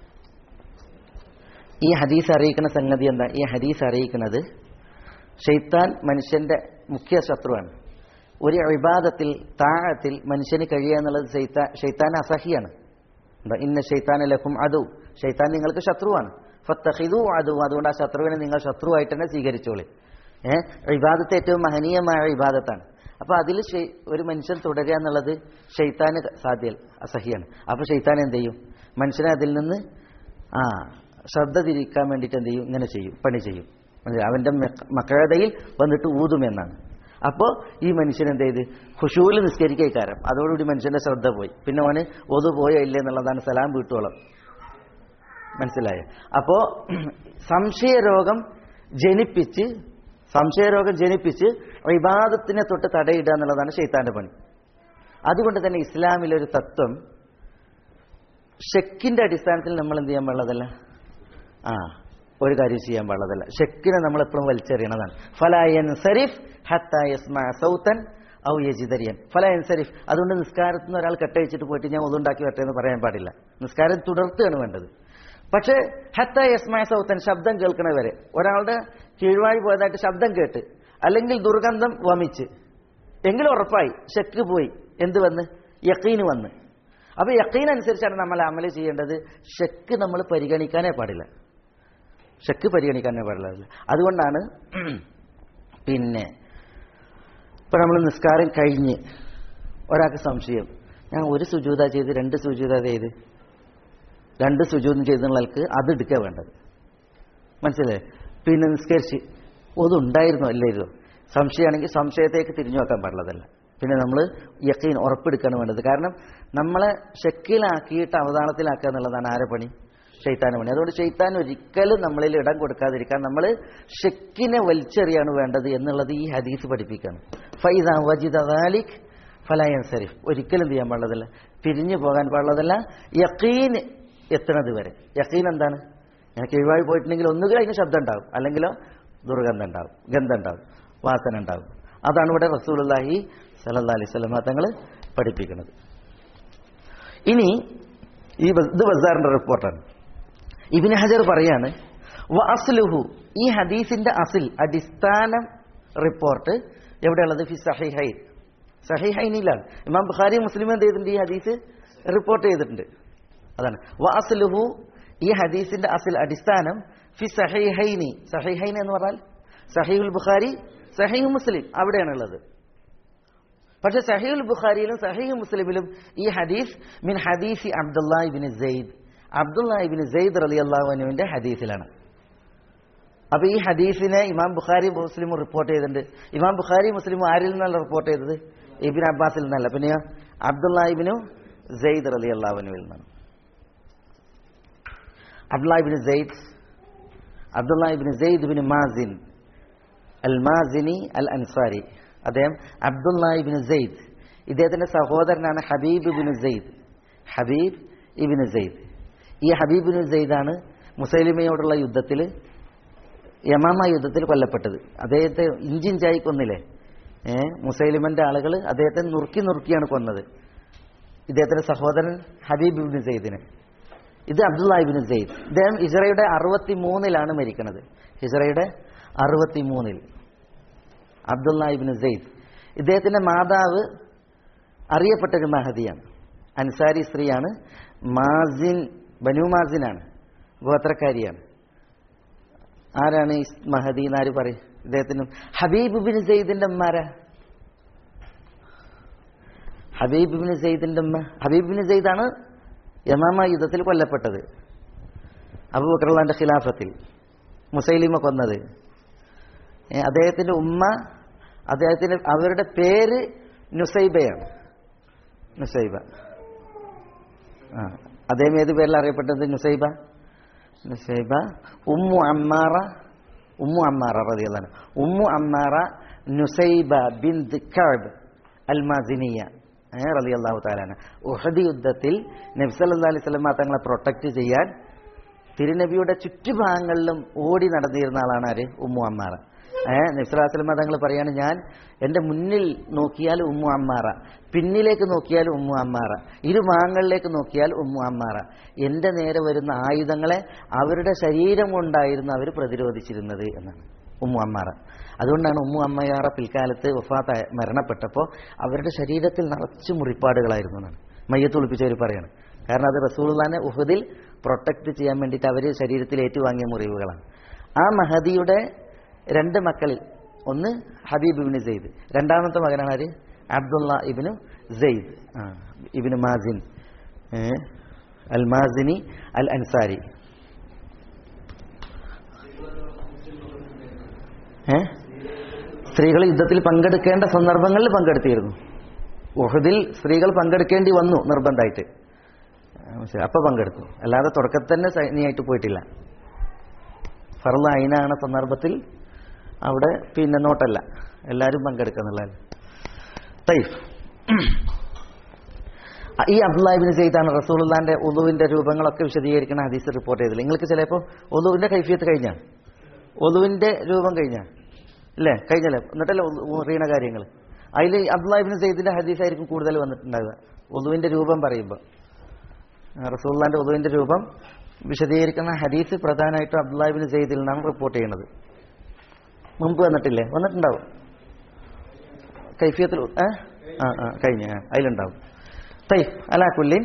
ഈ ഹദീസ് അറിയിക്കുന്ന സംഗതി എന്താ? ഈ ഹദീസ് അറിയിക്കുന്നത് ശൈത്താൻ മനുഷ്യന്റെ മുഖ്യ ശത്രുവാണ്. ഒരു ഇബാദത്തിൽ താഴത്തിൽ മനുഷ്യന് കഴിയുക എന്നുള്ളത് ശൈത്താൻ ഷൈത്താൻ അസഹിയാണ്. എന്താ? ഇന്ന ഷൈത്താന ലക്കും അദു, ഷൈത്താൻ നിങ്ങൾക്ക് ശത്രുവാണ്. ഫത്തഖിദു അദു, അതുകൊണ്ട് ആ ശത്രുവിനെ നിങ്ങൾ ശത്രുവായിട്ട് തന്നെ സ്വീകരിച്ചോളി. ഏഹ് ഇബാദത്ത് ഏറ്റവും മഹനീയമായ ഇബാദത്താണ്. അപ്പൊ അതിൽ ഒരു മനുഷ്യൻ തുടരുക എന്നുള്ളത് ഷൈത്താന് സാധ്യ അസഹിയാണ്. അപ്പൊ ഷൈത്താൻ എന്ത് ചെയ്യും? മനുഷ്യനെ അതിൽ നിന്ന് ആ ശ്രദ്ധ തിരിക്കാൻ വേണ്ടിയിട്ട് എന്ത് ചെയ്യും? ഇങ്ങനെ ചെയ്യും, പണി ചെയ്യും. അവന്റെ മക്കളതയിൽ വന്നിട്ട് ഊതുമെന്നാണ്. അപ്പോൾ ഈ മനുഷ്യൻ എന്ത് ചെയ്ത് ഖുശൂൽ നിസ്കരിക്കാരം, അതോടുകൂടി മനുഷ്യന്റെ ശ്രദ്ധ പോയി. പിന്നെ അവന് ഒതു പോയോ ഇല്ല എന്നുള്ളതാണ് സലാം വീട്ടോളം. മനസ്സിലായോ? അപ്പോ സംശയരോഗം ജനിപ്പിച്ച് സംശയരോഗം ജനിപ്പിച്ച് ഇബാദത്തിനെ തൊട്ട് തടയിടുക എന്നുള്ളതാണ് ശൈത്താന്റെ പണി. അതുകൊണ്ട് തന്നെ ഇസ്ലാമിലൊരു തത്വം, ഷെക്കിന്റെ അടിസ്ഥാനത്തിൽ നമ്മൾ എന്ത് ചെയ്യാൻ പാടുള്ളതല്ല, ആ ഒരു കാര്യം ചെയ്യാൻ പാടുള്ളതല്ല. ഷെക്കിനെ നമ്മൾ എപ്പോഴും വലിച്ചെറിയണതാണ്. ഫലാ യൻസരിഫ് ഹത്താ യസ്മഅ സൗതൻ ഔ യജിദ റിയൻ. ഫലാ യൻസരിഫ്, അതുകൊണ്ട് നിസ്കാരത്തിൽ നിന്ന് ഒരാൾ കെട്ടഴിച്ചിട്ട് പോയിട്ട് ഞാൻ ഒതുണ്ടാക്കി വരട്ടെ എന്ന് പറയാൻ പാടില്ല. നിസ്കാരം തുടർത്തുകയാണ് വേണ്ടത്. പക്ഷേ ഹത്താ യസ്മഅ സൗതൻ, ശബ്ദം കേൾക്കണവരെ. ഒരാളുടെ കീഴ്വാഴി പോയതായിട്ട് ശബ്ദം കേട്ട്, അല്ലെങ്കിൽ ദുർഗന്ധം വമിച്ച്, എങ്കിലും ഉറപ്പായി ഷെക്ക് പോയി. എന്ത് വന്ന്? യഖീന് വന്ന്. അപ്പൊ യഖീൻ അനുസരിച്ചാണ് നമ്മൾ അമല് ചെയ്യേണ്ടത്. ഷെക്ക് നമ്മൾ പരിഗണിക്കാനേ പാടില്ല. ഷെക്ക് പരിഗണിക്കാനേ പാടില്ല. അതുകൊണ്ടാണ് പിന്നെ ഇപ്പൊ നമ്മൾ നിസ്കാരം കഴിഞ്ഞ് ഒരാൾക്ക് സംശയം, ഞാൻ ഒരു സുജൂദ ചെയ്ത് രണ്ട് സുജൂദ ചെയ്ത് രണ്ട് സുജൂദം ചെയ്തുള്ളവർക്ക് അത് എടുക്കുക വേണ്ടത്. മനസ്സിലായി? പിന്നെ നിസ്കരിച്ച് ഒതുണ്ടായിരുന്നോ അല്ലായിരുന്നോ സംശയമാണെങ്കിൽ സംശയത്തേക്ക് തിരിഞ്ഞു നോക്കാൻ പാടുള്ളതല്ല. പിന്നെ നമ്മൾ യഖീൻ ഉറപ്പെടുക്കാണ് വേണ്ടത്. കാരണം നമ്മളെ ഷെക്കിലാക്കിയിട്ട് അവതാളത്തിലാക്കുക എന്നുള്ളതാണ് ആരെ പണി? ഷൈത്താന്റെ പണി. അതുകൊണ്ട് ഷൈത്താൻ ഒരിക്കലും നമ്മളിൽ ഇടം കൊടുക്കാതിരിക്കാൻ നമ്മൾ ഷെക്കിനെ വലിച്ചെറിയാണ് വേണ്ടത് എന്നുള്ളത് ഈ ഹദീസ് പഠിപ്പിക്കുകയാണ്. ഫൈദാ വജിദ ദാലിക് ഫലാ യൻസരിഫ്, ഒരിക്കലും ചെയ്യാൻ പാടുള്ളതല്ല, പിരിഞ്ഞു പോകാൻ പാടുള്ളതല്ല യഖീൻ എത്തുന്നത് വരെ. യഖീൻ എന്താണ്? ഞാൻ കീഴ്വാഴി പോയിട്ടുണ്ടെങ്കിൽ ഒന്നുകിൽ അതിന് ശബ്ദം ഉണ്ടാവും, അല്ലെങ്കിലോ ദുർഗന്ധം ഉണ്ടാവും, ഗന്ധം ഉണ്ടാവും, വാസന ഉണ്ടാവും. അതാണ് ഇവിടെ റസൂലുള്ളാഹി സ്വല്ലല്ലാഹി അലൈഹി വസല്ലം തങ്ങൾ പഠിപ്പിക്കുന്നത്. ഇനി ഈ ഇത് ബസാറിന്റെ റിപ്പോർട്ടാണ്. ഇബ്നു ഹജർ പറയാണ്, വ അസ്ലുഹു, ഈ ഹദീസിന്റെ അസിൽ അടിസ്ഥാനം റിപ്പോർട്ട് എവിടെയുള്ളത്? ഫി സഹീഹൈൻ, സഹീഹൈനിലാണ്. ഇമാം ബുഖാരി മുസ്ലിം എന്ത് ചെയ്തിട്ടുണ്ട്? ഈ ഹദീസ് റിപ്പോർട്ട് ചെയ്തിട്ടുണ്ട്. അതാണ് വ അസ്ലുഹു, ഈ ഹദീസിന്റെ അസിൽ അടിസ്ഥാനം ഫി സഹീഹൈനി. സഹീഹൈൻ എന്ന് പറഞ്ഞാൽ സഹീഹുൽ ബുഖാരി, സഹീഹ് മുസ്ലിം, അവിടെയാണുള്ളത്. പക്ഷെ സഹീഹുൽ ബുഖാരിയിലും സഹീഹ് മുസ്ലിമിലും ഈ ഹദീസ് മിൻ ഹദീസി അബ്ദുല്ലാഹി ഇബ്നു സെയ്ദ്, അബ്ദുല്ലാഹി ഇബ്നു സെയ്ദ് റളിയല്ലാഹു അൻഹുവിന്റെ ഹദീസിലാണ്. അപ്പൊ ഈ ഹദീസിനെ ഇമാം ബുഖാരി മുസ്ലിമും റിപ്പോർട്ട് ചെയ്തിട്ടുണ്ട്. ഇമാം ബുഖാരി മുസ്ലിമും ആരിൽ നിന്നല്ല റിപ്പോർട്ട് ചെയ്തത്? ഇബ്നു അബ്ബാസിൽ നിന്നല്ല, പിന്നെയോ അബ്ദുല്ലാഹി ഇബ്നു സെയ്ദ് റളിയല്ലാഹു അൻഹുവിൽ നിന്നാണ്. അബ്ദുല്ലാഹി ഇബ്നു സെയ്ദ് അബ്ദുല്ലാഹി ഇബ്നു സെയ്ദ് ഇബ്നു മാസിൻ അൽ മാസിനി അൽ അൻസാരി, അദ്ദേഹം അബ്ദുല്ലാഹി ഇബ്നു സെയ്ദ്, ഇദ്ദേഹത്തിന്റെ സഹോദരനാണ് ഹബീബ് ഇബ്നു സെയ്ദ്. ഹബീബ് ഇബ്നു സെയ്ദ്, ഈ ഹബീബ് ഇബ്നു സെയ്ദാണ് മുസൈലിമയോടുള്ള യുദ്ധത്തിൽ, യമാമ യുദ്ധത്തിൽ കൊല്ലപ്പെട്ടത്. അദ്ദേഹത്തെ ഇഞ്ചിഞ്ചായി കൊന്നില്ലേ ഏഹ് മുസൈലിമന്റെ ആളുകൾ അദ്ദേഹത്തെ നുറുക്കി നുറുക്കിയാണ് കൊന്നത്, ഇദ്ദേഹത്തിന്റെ സഹോദരൻ ഹബീബ് ഇബ്നു സെയ്ദിനെ. ഇത് അബ്ദുല്ലാഹി ഇബ്നു സെയ്ദ്. ഇദ്ദേഹം ഹിജ്റയുടെ അറുപത്തി മൂന്നിലാണ് മരിക്കുന്നത്. ഹിജ്റയുടെ അറുപത്തി മൂന്നിൽ അബ്ദുല്ലാഹി ഇബ്നു സെയ്ദ്. ഇദ്ദേഹത്തിന്റെ മാതാവ് അറിയപ്പെട്ടൊരു മഹദിയാണ്, അൻസാരി സ്ത്രീയാണ്, മാസിൻ ബനു മാസിനാണ്, ഗോത്രക്കാരിയാണ്. ആരാണ് ഈ മഹദി എന്നാര് പറയും? ഇദ്ദേഹത്തിനും ഹബീബ് ഇബ്നു സെയ്ദിന്റെ ഉമ്മാരാ. ഹബീബ് ഇബ്നു സെയ്ദിന്റെ ഉമ്മ, ഹബീബ് ഇബ്നു സെയ്ദാണ് യമാമ യുദ്ധത്തിൽ കൊല്ലപ്പെട്ടത്, അബൂബക്കർ റളിയല്ലാഹുവിന്റെ ഖിലാഫത്തിൽ മുസൈലിമ കൊന്നത്. അദ്ദേഹത്തിന്റെ ഉമ്മ, അദ്ദേഹത്തിന്റെ അവരുടെ പേര് നുസൈബയാണ്. നുസൈബ ആ അദ്ദേഹം ഏത് പേരിൽ അറിയപ്പെട്ടത്? Nusaiba. Nusaiba Ummu Ammara Ummu Ammara റളിയല്ലാഹു അൻഹ Ummu Ammara Nusaiba bint Kab അൽമാസിനിയ റളിയല്ലാഹു തആല അൻഹ. ഉഹദ് യുദ്ധത്തിൽ നബി സല്ലല്ലാഹു അലൈഹി വസല്ലം തങ്ങളെ പ്രൊട്ടക്ട് ചെയ്യാൻ തിരുനബിയുടെ ചുറ്റുഭാഗങ്ങളിലും ഓടി നടന്നിരുന്ന ആളാണ് ആര്? ഉമ്മു അമ്മാറ. ഏഹ് നബി സല്ലല്ലാഹു അലൈഹി വസല്ലം തങ്ങൾ പറയാണ്, ഞാൻ എൻ്റെ മുന്നിൽ നോക്കിയാൽ ഉമ്മു അമ്മാറ, പിന്നിലേക്ക് നോക്കിയാൽ ഉമ്മു അമ്മാറ, ഇരുഭാഗങ്ങളിലേക്ക് നോക്കിയാൽ ഉമ്മു അമ്മാറ. എൻ്റെ നേരെ വരുന്ന ആയുധങ്ങളെ അവരുടെ ശരീരം കൊണ്ടായിരുന്നു അവർ പ്രതിരോധിച്ചിരുന്നത് എന്നാണ് ഉമ്മു അമ്മാറ. അതുകൊണ്ടാണ് ഉമ്മു അമ്മയാറ പിൽക്കാലത്ത് വഫാത്ത് മരണപ്പെട്ടപ്പോൾ അവരുടെ ശരീരത്തിൽ നിറച്ച് മുറിപ്പാടുകളായിരുന്നു എന്നാണ് മയ്യത്ത് ഒളിപ്പിച്ചവർ പറയാണ്. കാരണം അത് റസൂലുള്ളാഹിനെ ഉഹദിൽ പ്രൊട്ടക്ട് ചെയ്യാൻ വേണ്ടിയിട്ട് അവർ ശരീരത്തിൽ ഏറ്റുവാങ്ങിയ മുറിവുകളാണ്. ആ മഹദിയുടെ രണ്ട് മക്കളിൽ ഒന്ന് ഹബീബ് ഇബ്നു സെയ്ദ്, രണ്ടാമത്തെ മകനാണ് ആര്? അബ്ദുള്ള ഇബ്നു സെയ്ദ് ഇബ്നു മാസിൻ അൽ മാസിനി അൽ അൻസാരി. ഏഹ് സ്ത്രീകൾ യുദ്ധത്തിൽ പങ്കെടുക്കേണ്ട സന്ദർഭങ്ങളിൽ പങ്കെടുത്തിരുന്നു. ഉഹദിൽ സ്ത്രീകൾ പങ്കെടുക്കേണ്ടി വന്നു നിർബന്ധമായിട്ട്, അപ്പൊ പങ്കെടുത്തു. അല്ലാതെ തുടക്കത്തിൽ തന്നെ സൈനിയായിട്ട് പോയിട്ടില്ല. ഫർള് ഐനാണ് സന്ദർഭത്തിൽ അവിടെ പിന്നെ നോട്ടല്ല, എല്ലാവരും പങ്കെടുക്കുന്നുള്ളത്. തൈഫ് ഈ അബ്ദുല്ലാഹ് ഇബ്നു സെയ്ദാണ് റസൂലുള്ളാഹിന്റെ ഉളുവിന്റെ രൂപങ്ങളൊക്കെ വിശദീകരിക്കുന്ന ഹദീസ് റിപ്പോർട്ട് ചെയ്തത്. നിങ്ങൾക്ക് ചിലപ്പോൾ ഉളുവിന്റെ കൈഫിയത്ത് കഴിഞ്ഞാൽ ഉളുവിന്റെ രൂപം കഴിഞ്ഞാൽ അല്ലേ കഴിഞ്ഞല്ലേ എന്നിട്ടല്ലേ അറിയണ കാര്യങ്ങൾ. അതിൽ അബ്ദുല്ലാഹ് ഇബ്നു സെയ്ദിന്റെ ഹദീസായിരിക്കും കൂടുതൽ വന്നിട്ടുണ്ടാവുക ഉളുവിന്റെ രൂപം പറയുമ്പോൾ. റസൂലുള്ളാഹിന്റെ ഉളുവിന്റെ രൂപം വിശദീകരിക്കുന്ന ഹദീസ് പ്രധാനമായിട്ടും അബ്ദുല്ലാഹ് ഇബ്നു സെയ്ദിൽ നിന്നാണ് റിപ്പോർട്ട് ചെയ്യുന്നത്. മുമ്പ് വന്നിട്ടില്ലേ? വന്നിട്ടുണ്ടാവും കൈഫിയത്തിൽ. ആ ആ കഴിഞ്ഞ അതിലുണ്ടാവും. തൈ അലാ കുല്ലിൻ.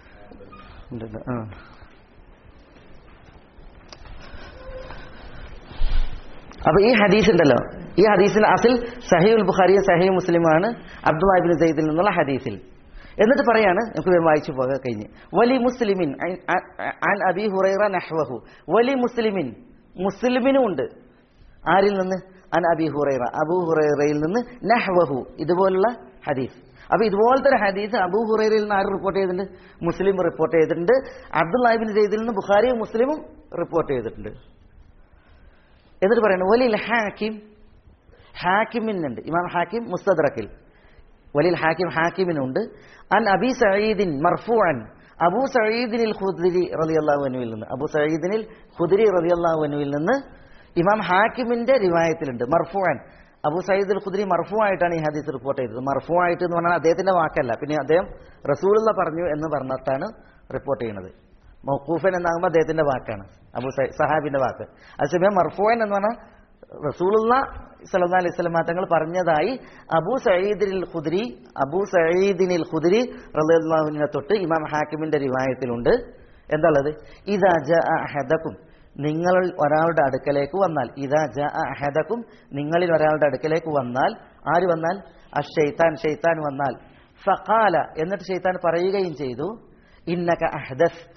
അപ്പൊ ഈ ഹദീസ് ഉണ്ടല്ലോ, ഈ ഹദീസിന്റെ അസിൽ സഹീഹുൽ ബുഖാരിയും സഹീഹ് മുസ്ലിമാണ് അബ്ദുല്ലാഹ് ഇബ്നു സെയ്ദിൽ നിന്നുള്ള ഹദീസിൽ. എന്നിട്ട് പറയാണ്, നമുക്ക് വായിച്ചു പോകാൻ കഴിഞ്ഞ്, വലി മുസ്ലിമിൻ അൻ അബീ ഹുറൈറ നഹ്വഹു. വലി മുസ്ലിമിൻ മുസ്ലിമിനും ഉണ്ട്. ആരിൽ നിന്ന്? അൻ അബീ ഹുറൈറ അബൂ ഹുറൈറയിൽ നിന്ന് നഹ്വഹു ഇതുപോലുള്ള ഹദീസ്. അപ്പൊ ഇതുപോലത്തെ ഒരു ഹദീസ് അബൂ ഹുറൈറയിൽ നിന്ന് ആര് റിപ്പോർട്ട് ചെയ്തിട്ടുണ്ട്? മുസ്ലിം റിപ്പോർട്ട് ചെയ്തിട്ടുണ്ട്. അബ്ദുല്ലാഹ് ഇബ്നു സെയ്ദിൽ നിന്ന് ബുഖാരിയും മുസ്ലിമും റിപ്പോർട്ട് ചെയ്തിട്ടുണ്ട്. എന്നിട്ട് പറയുന്നത് വലിൽ ഹാക്കിം, ഹാക്കിമിനുണ്ട്. ഇമാം ഹാക്കിം മുസ്തദ്റക്കിൽ വലിൽ ഹാക്കിം ഹാക്കിമിനുണ്ട്. അൻ അബീ സഈദിൻ മർഫൂഅൻ അബൂ സഈദിനിൽ ഖുദ്രി റളിയല്ലാഹു അൻഹുവിൽ നിന്ന് അബൂ സഈദിനിൽ ഖുദ്രി റളിയല്ലാഹു അൻഹുവിൽ നിന്ന് ഇമാം ഹാക്കിമിന്റെ റിവായത്തിലുണ്ട് മർഫൂഅൻ. അബൂ സഈദ് അൽ ഖുദ്രി മർഫൂ ആയിട്ടാണ് ഈ ഹദീസ് റിപ്പോർട്ട് ചെയ്തത്. മർഫൂ ആയിട്ട് എന്ന് പറഞ്ഞാൽ അദ്ദേഹത്തിന്റെ വാക്കല്ല, പിന്നെ അദ്ദേഹം റസൂലുള്ള പറഞ്ഞു എന്ന് പറഞ്ഞിട്ടാണ് റിപ്പോർട്ട് ചെയ്യുന്നത്. മൗഖൂഫൻ എന്നാകുമ്പോൾ അദ്ദേഹത്തിന്റെ വാക്കാണ്, അബൂ സഹാബിന്റെ വാക്ക്. അതേസമയം മർഫൂഅൻ എന്ന് പറഞ്ഞാൽ റസൂലുള്ള സല്ലല്ലാഹു അലൈഹി വസല്ലം തങ്ങൾ പറഞ്ഞതായി അബൂ സഈദിൽ ഖുദ്രി അബൂ സഈദിനിൽ ഖുദ്രി റളിയല്ലാഹു അൻഹു തൊട്ട് ഇമാം ഹാക്കിമിന്റെ റിവായത്തിലുണ്ട്. എന്താണത്? ഇദാ ജാഅ അഹദകും, നിങ്ങളിൽ ഒരാളുടെ അടുക്കലേക്ക് വന്നാൽ, ഇദാ ജാഅ അഹദകും, നിങ്ങളിൽ ഒരാളുടെ അടുക്കലേക്ക് വന്നാൽ, ആര് വന്നാൽ? അശ്ശൈത്താൻ, ശൈത്താൻ വന്നാൽ, ഫഖാല, എന്നിട്ട് ശൈത്താൻ പറയുകയും ചെയ്തു, ഇന്നക അഹ്ദസ്ത്.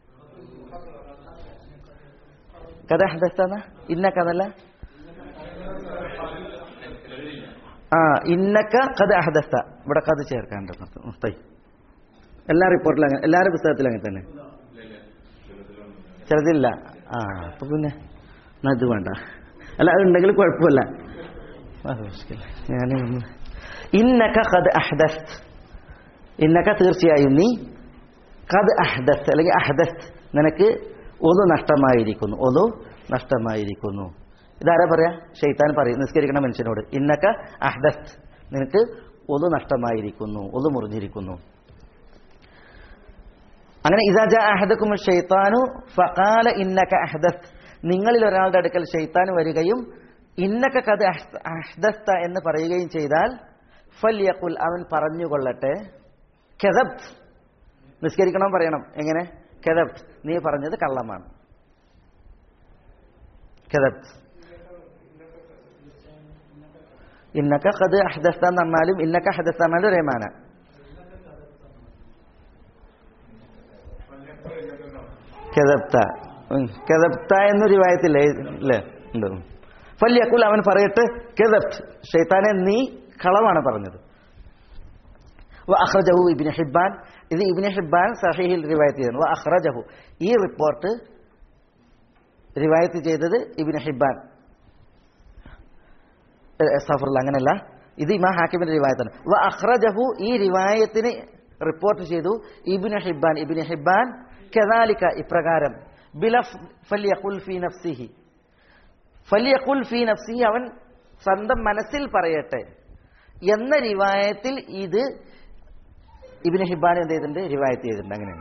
കഥ അഹ്ദസ്താന്ന ഇന്നക എന്നല്ല, ആ ഇന്നക കഥ അഹ്ദസ്ത. ഇവിടെ കഥ ചേർക്കാണ്ട് എല്ലാ റിപ്പോർട്ടിലും അങ്ങനെ, എല്ലാവരുടെ പുസ്തകത്തിലും അങ്ങനെ തന്നെ. ചിലതില്ല. ആ അപ്പൊ പിന്നെ അത് വേണ്ട, അല്ല അതുണ്ടെങ്കിൽ കുഴപ്പമില്ല. ഞാൻ ഇന്നക ഖദ് അഹ്ദസ്ത്, ഇന്നക തീർച്ചയായും നീ, ഖദ് അഹ്ദസ്ത് അല്ലെങ്കിൽ അഹ്ദസ്ത് നിനക്ക് ഒതു നഷ്ടമായിരിക്കുന്നു, ഒതു നഷ്ടമായിരിക്കുന്നു. ഇതാരാ പറയാ? ശൈത്താൻ പറയും നിസ്കരിക്കുന്ന മനുഷ്യനോട്, ഇന്നക അഹ്ദസ്ത്, നിനക്ക് ഒതു നഷ്ടമായിരിക്കുന്നു, ഒതു മുറിഞ്ഞിരിക്കുന്നു. അങ്ങനെ ഇദാ ജാഅ അഹദകും ശൈത്താനു ഫഖാല ഇന്നക അഹ്ദസ്ത്, നിങ്ങളിൽ ഒരാളുടെ അടുക്കൽ ശൈത്താൻ വരികയും ഇന്നക ഖദ് അഹ്ദസ്ത എന്ന് പറയുകയും ചെയ്താൽ, ഫൽയഖുൽ, അവൻ പറഞ്ഞുകൊള്ളട്ടെ, കദബ്ത്, നിസ്കരിക്കണം പറയണം. എങ്ങനെ? കദബ്ത്, നീ പറഞ്ഞത് കള്ളമാണ്. കദബ്ത്. ഇന്നക ഖദ് അഹ്ദസ്ത എന്നാലും ഇന്നക അഹ്ദസ്ത എന്നാലും റഹ്മാന. കദബ്ത, കദബ്ത എന്നൊരു റിവായത്തില്ലേ അല്ലേ ഉണ്ട്. ഫല്യഖുൽ, അവൻ പറയട്ടെ, കദബ്ത്, ശൈത്താനെ നീ കളവാണ് പറഞ്ഞത്. വഅഖ്റജഹു ഇബ്നു ഹിബ്ബാൻ, ഇത് ഇബ്നു ഹിബ്ബാൻ സഹീഹിൽ റിവായത്ത് ചെയ്തു. വഅഖ്റജഹു, ഈ റിപ്പോർട്ട് റിവായത്ത് ചെയ്തത് ഇബ്നു ഹിബ്ബാൻ, സഫറുള്ള അങ്ങനെയല്ല, ഇത് ഇമാം ഹാക്കിമിന്റെ റിവായത്താണ്. വഅഖ്റജഹു, ഈ റിവായത്തിന് റിപ്പോർട്ട് ചെയ്തു ഇബ്നു ഹിബ്ബാൻ, ഇബ്നു ഹിബ്ബാൻ കദാലിക, ഇപ്രകാരം, ബിലഫ് ഫലിയഖുൽ ഫീ നഫ്സിഹി, ഫലിയഖുൽ ഫീ നഫ്സിഹി, അവൻ സ്വന്തം മനസ്സിൽ പറയട്ടെ എന്ന റിവായത്തിൽ ഇത് ഇബ്നു ഹിബ്ബാൻ എന്ത് ചെയ്തിട്ടുണ്ട്, റിവായത്ത് ചെയ്തിട്ടുണ്ട്. അങ്ങനെയാണ്.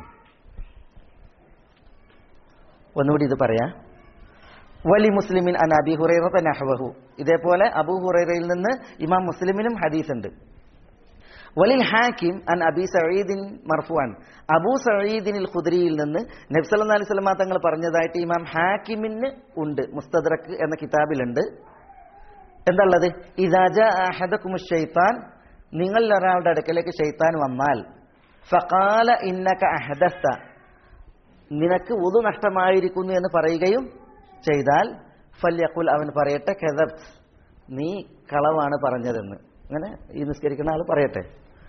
ഒന്നുകൂടി ഇത് പറയാം. വലി മുസ്ലിമിൻ അൻ അബി ഹുറൈറത നഹ്വഹു, ഇതേപോലെ അബൂ ഹുറൈറയിൽ നിന്ന് ഇമാം മുസ്ലിമിനും ഹദീസ് ഉണ്ട്. വലിൽ ഹാക്കിം അൻ അബി സഈദിൻ മർഫുഅൻ, അബൂ സഈദിനിൽ ഖുദ്രിയിൽ നിന്ന് നബി സല്ലല്ലാഹു അലൈഹി വസല്ലം തങ്ങൾ പറഞ്ഞതായിട്ട് ഇമാം ഹാക്കിമിന് ഉണ്ട്, മുസ്തദ്രക്ക് എന്ന കിതാബിലുണ്ട്. എന്താള്ളത്? ഇദാ ജാ അഹദകുമുശ് ശൈത്താൻ, നിങ്ങളിൽ ഒരാളുടെ അടുക്കലേക്ക് ശൈത്താൻ വന്നാൽ, ഫഖാല ഇന്നക അഹദസ്ത, നിനക്ക് വുദു നഷ്ടമായിരിക്കുന്നു എന്ന് പറയുകയും ചെയ്താൽ, ഫല്യഖുൽ, അവൻ പറയട്ടെ, കദബ്ത്, നീ കളവാണ് പറഞ്ഞതെന്ന്. അങ്ങനെ ഈ നിസ്കരിക്കുന്ന ആൾ പറയട്ടെ.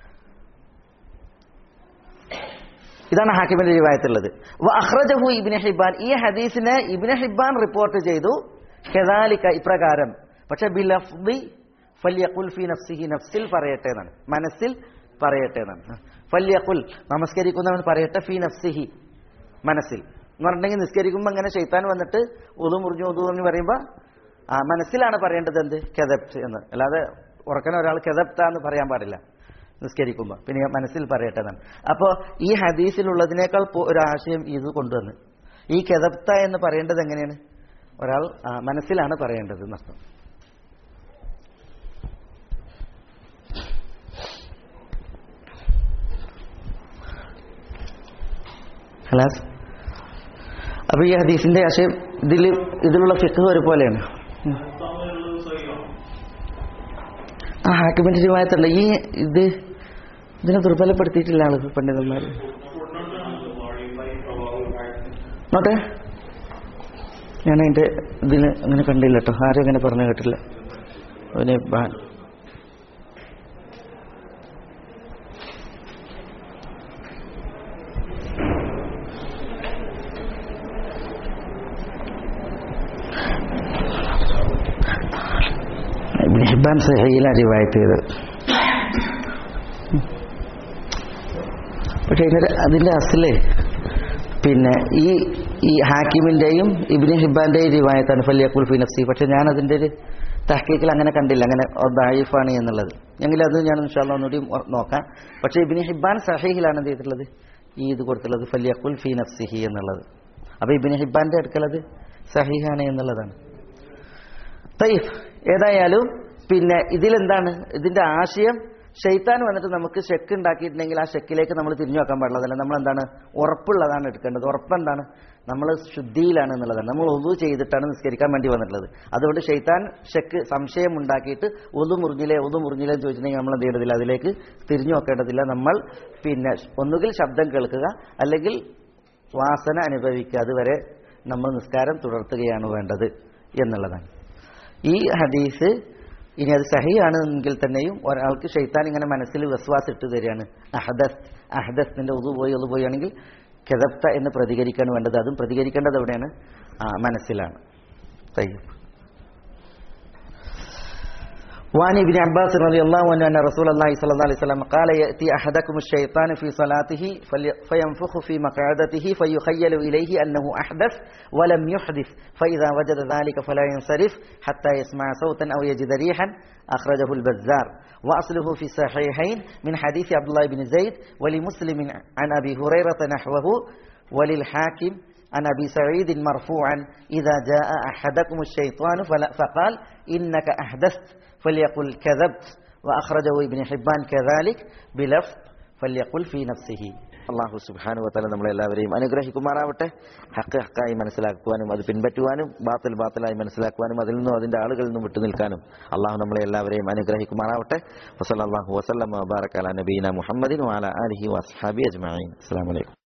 ഇതാണ് ഹാക്കിമിന്റെ റിവായത്തുള്ളത്. വഅഖ്റജഹു ഇബ്നു ഹിബ്ബാൻ, ഈ ഹദീസിനെ ഇബ്നു ഹിബ്ബാൻ റിപ്പോർട്ട് ചെയ്തു. കദാലിക, ഇപ്രകാരം, പക്ഷെ ബിലഫ്ദി ഫല്യഖുൽ ഫീ നഫ്സിഹി, നഫ്സിൽ പറയട്ടെ എന്നാണ്, മനസ്സിൽ പറയട്ടെ എന്നാണ്. ഫല്യഖുൽ, നമസ്കരിക്കുന്നവൻ പറയട്ടെ, ഫീ നഫ്സിഹി, മനസ്സിൽ എന്ന് പറഞ്ഞിട്ടുണ്ടെങ്കിൽ നിസ്കരിക്കുമ്പോൾ അങ്ങനെ ശൈത്താൻ വന്നിട്ട് ഉദു മുറിഞ്ഞു ഉദു മുറിഞ്ഞു പറയുമ്പോൾ ആ മനസ്സിലാണ് പറയേണ്ടത് എന്ത്, കെദബ്ത് എന്ന്. അല്ലാതെ ഉറക്കനെ ഒരാൾ കെദബ്ത എന്ന് പറയാൻ പാടില്ല നിസ്കരിക്കുമ്പോൾ, പിന്നെ മനസ്സിൽ പറയട്ടെ എന്നാണ്. അപ്പോൾ ഈ ഹദീസിലുള്ളതിനേക്കാൾ ഒരു ആശയം ഇത് കൊണ്ടുവന്ന്, ഈ കെദബ്ത എന്ന് പറയേണ്ടത് എങ്ങനെയാണ്, ഒരാൾ മനസ്സിലാണ് പറയേണ്ടത് എന്നർത്ഥം. ഖലാസ്. അപ്പൊ ഈ ഹദീസിന്റെ ആശയം ഇതിൽ ഇതിലുള്ള ഫിഖ് ഒരുപോലെയാണ്. ആ ഹാക്കിമിന്റെ റിവായത്തുണ്ട്. ഈ ഇത് ഇതിനെ ദുർബലപ്പെടുത്തിയിട്ടില്ല ആളുകൾ, പണ്ഡിതന്മാർ. നോട്ടെ, ഞാൻ അതിന്റെ ഇതിന് അങ്ങനെ കണ്ടില്ല കേട്ടോ, ആരും അങ്ങനെ പറഞ്ഞു കേട്ടില്ല. അവനെ ഇബ്നു ഹിബ്ബാൻ സഹീഹിലാണ് റിവായത്ത് ചെയ്തത്. പക്ഷെ ഇതിന്റെ അതിന്റെ അസലേ പിന്നെ ഈ ഈ ഹാക്കിമിന്റെയും ഇബ്നു ഹിബ്ബാന്റെയും റിവായത്താണ് ഫലിയഖുൽ ഫീ നഫ്സി. പക്ഷെ ഞാൻ അതിന്റെ ഒരു തഹ്ഖീഖിൽ അങ്ങനെ കണ്ടില്ല, അങ്ങനെ ദഈഫാണ് എന്നുള്ളത്. എങ്കിൽ അത് ഞാൻ ഇൻഷാ അല്ലാഹ് ഒന്നുകൂടി നോക്കാം. പക്ഷെ ഇബ്നു ഹിബ്ബാൻ സഹീഹിലാണ് എന്ത് ചെയ്തിട്ടുള്ളത്, ഈ ഇത് കൊടുത്തുള്ളത് ഫലിയഖുൽ ഫീ നഫ്സിഹി എന്നുള്ളത്. അപ്പൊ ഇബ്നു ഹിബ്ബാന്റെ അടുക്കലത് സഹീഹാണ് എന്നുള്ളതാണ്. തയ്യിബ്, ഏതായാലും പിന്നെ ഇതിലെന്താണ് ഇതിന്റെ ആശയം, ശൈത്താൻ വന്നിട്ട് നമുക്ക് ഷെക്ക് ഉണ്ടാക്കിയിട്ടുണ്ടെങ്കിൽ ആ ഷെക്കിലേക്ക് നമ്മൾ തിരിഞ്ഞു നോക്കാൻ പാടില്ലതല്ല. നമ്മൾ എന്താണ് ഉറപ്പുള്ളതാണ് എടുക്കേണ്ടത്. ഉറപ്പെന്താണ്, നമ്മൾ ശുദ്ധിയിലാണ് എന്നുള്ളതാണ്. നമ്മൾ ഒതു ചെയ്തിട്ടാണ് നിസ്കരിക്കാൻ വേണ്ടി വന്നിട്ടുള്ളത്. അതുകൊണ്ട് ശൈത്താൻ ഷെക്ക് സംശയം ഉണ്ടാക്കിയിട്ട് ഒതു മുറിഞ്ഞില്ലേ ഒതു മുറിഞ്ഞില്ലേ എന്ന് ചോദിച്ചിട്ടുണ്ടെങ്കിൽ നമ്മൾ എന്ത് ചെയ്യേണ്ടതില്ല, അതിലേക്ക് തിരിഞ്ഞു നോക്കേണ്ടതില്ല. നമ്മൾ പിന്നെ ഒന്നുകിൽ ശബ്ദം കേൾക്കുക, അല്ലെങ്കിൽ വാസന അനുഭവിക്കുക. അതുവരെ നമ്മൾ നിസ്കാരം തുടർത്തുകയാണ് വേണ്ടത് എന്നുള്ളതാണ് ഈ ഹദീസ്. ഇനി അത് സഹിയാണെങ്കിൽ തന്നെയും ഒരാൾക്ക് ശൈത്താൻ ഇങ്ങനെ മനസ്സിൽ വസ്വാസ് ഇട്ട് തരികയാണ്, അഹദസ് അഹദസിന്റെ ഉദു പോയി ഉദു പോയി ആണെങ്കിൽ കെദബ്ത എന്ന് പ്രതികരിക്കാൻ വേണ്ടത്. അതും പ്രതികരിക്കേണ്ടത് എവിടെയാണ്, മനസ്സിലാണ്. തയ്യിബ്. وعن ابن عباس رضي الله عنه أن رسول الله صلى الله عليه وسلم قال يأتي أحدكم الشيطان في صلاته فينفخ في مقعدته فيخيل إليه أنه أحدث ولم يحدث فإذا وجد ذلك فلا ينصرف حتى يسمع صوتا أو يجد ريحا. أخرجه البزار وأصله في الصحيحين من حديث عبد الله بن زيد ولمسلم عن أبي هريرة نحوه وللحاكم عن أبي سعيد مرفوعا إذا جاء أحدكم الشيطان فقال إنك أحدثت فليقل كذبت. وأخرجه ابن حبان كذلك بلفظ فليقل في نفسه. അള്ളാഹു സുബ്ഹാനഹു വ തആല നമ്മളെല്ലാവരെയും അനുഗ്രഹിക്കുമാറാവട്ടെ. ഹഖ് ഹഖായി മനസ്സിലാക്കുവാനും അത് പിൻപറ്റുവാനും ബാത്തിൽ ബാത്തിലായി മനസ്സിലാക്കുവാനും അതിൽ നിന്നും അതിന്റെ ആളുകളിൽ നിന്നും വിട്ടുനിൽക്കാനും അള്ളാഹു നമ്മളെ എല്ലാവരെയും അനുഗ്രഹിക്കുമാറാവട്ടെ. വസല്ലല്ലാഹു വസല്ലമ വബാറക അലാ നബീന മുഹമ്മദിൻ വഅലാ ആലിഹി വഅസ്ഹാബിഹി അജ്മഈൻ. അസ്സലാമു അലൈക്കും.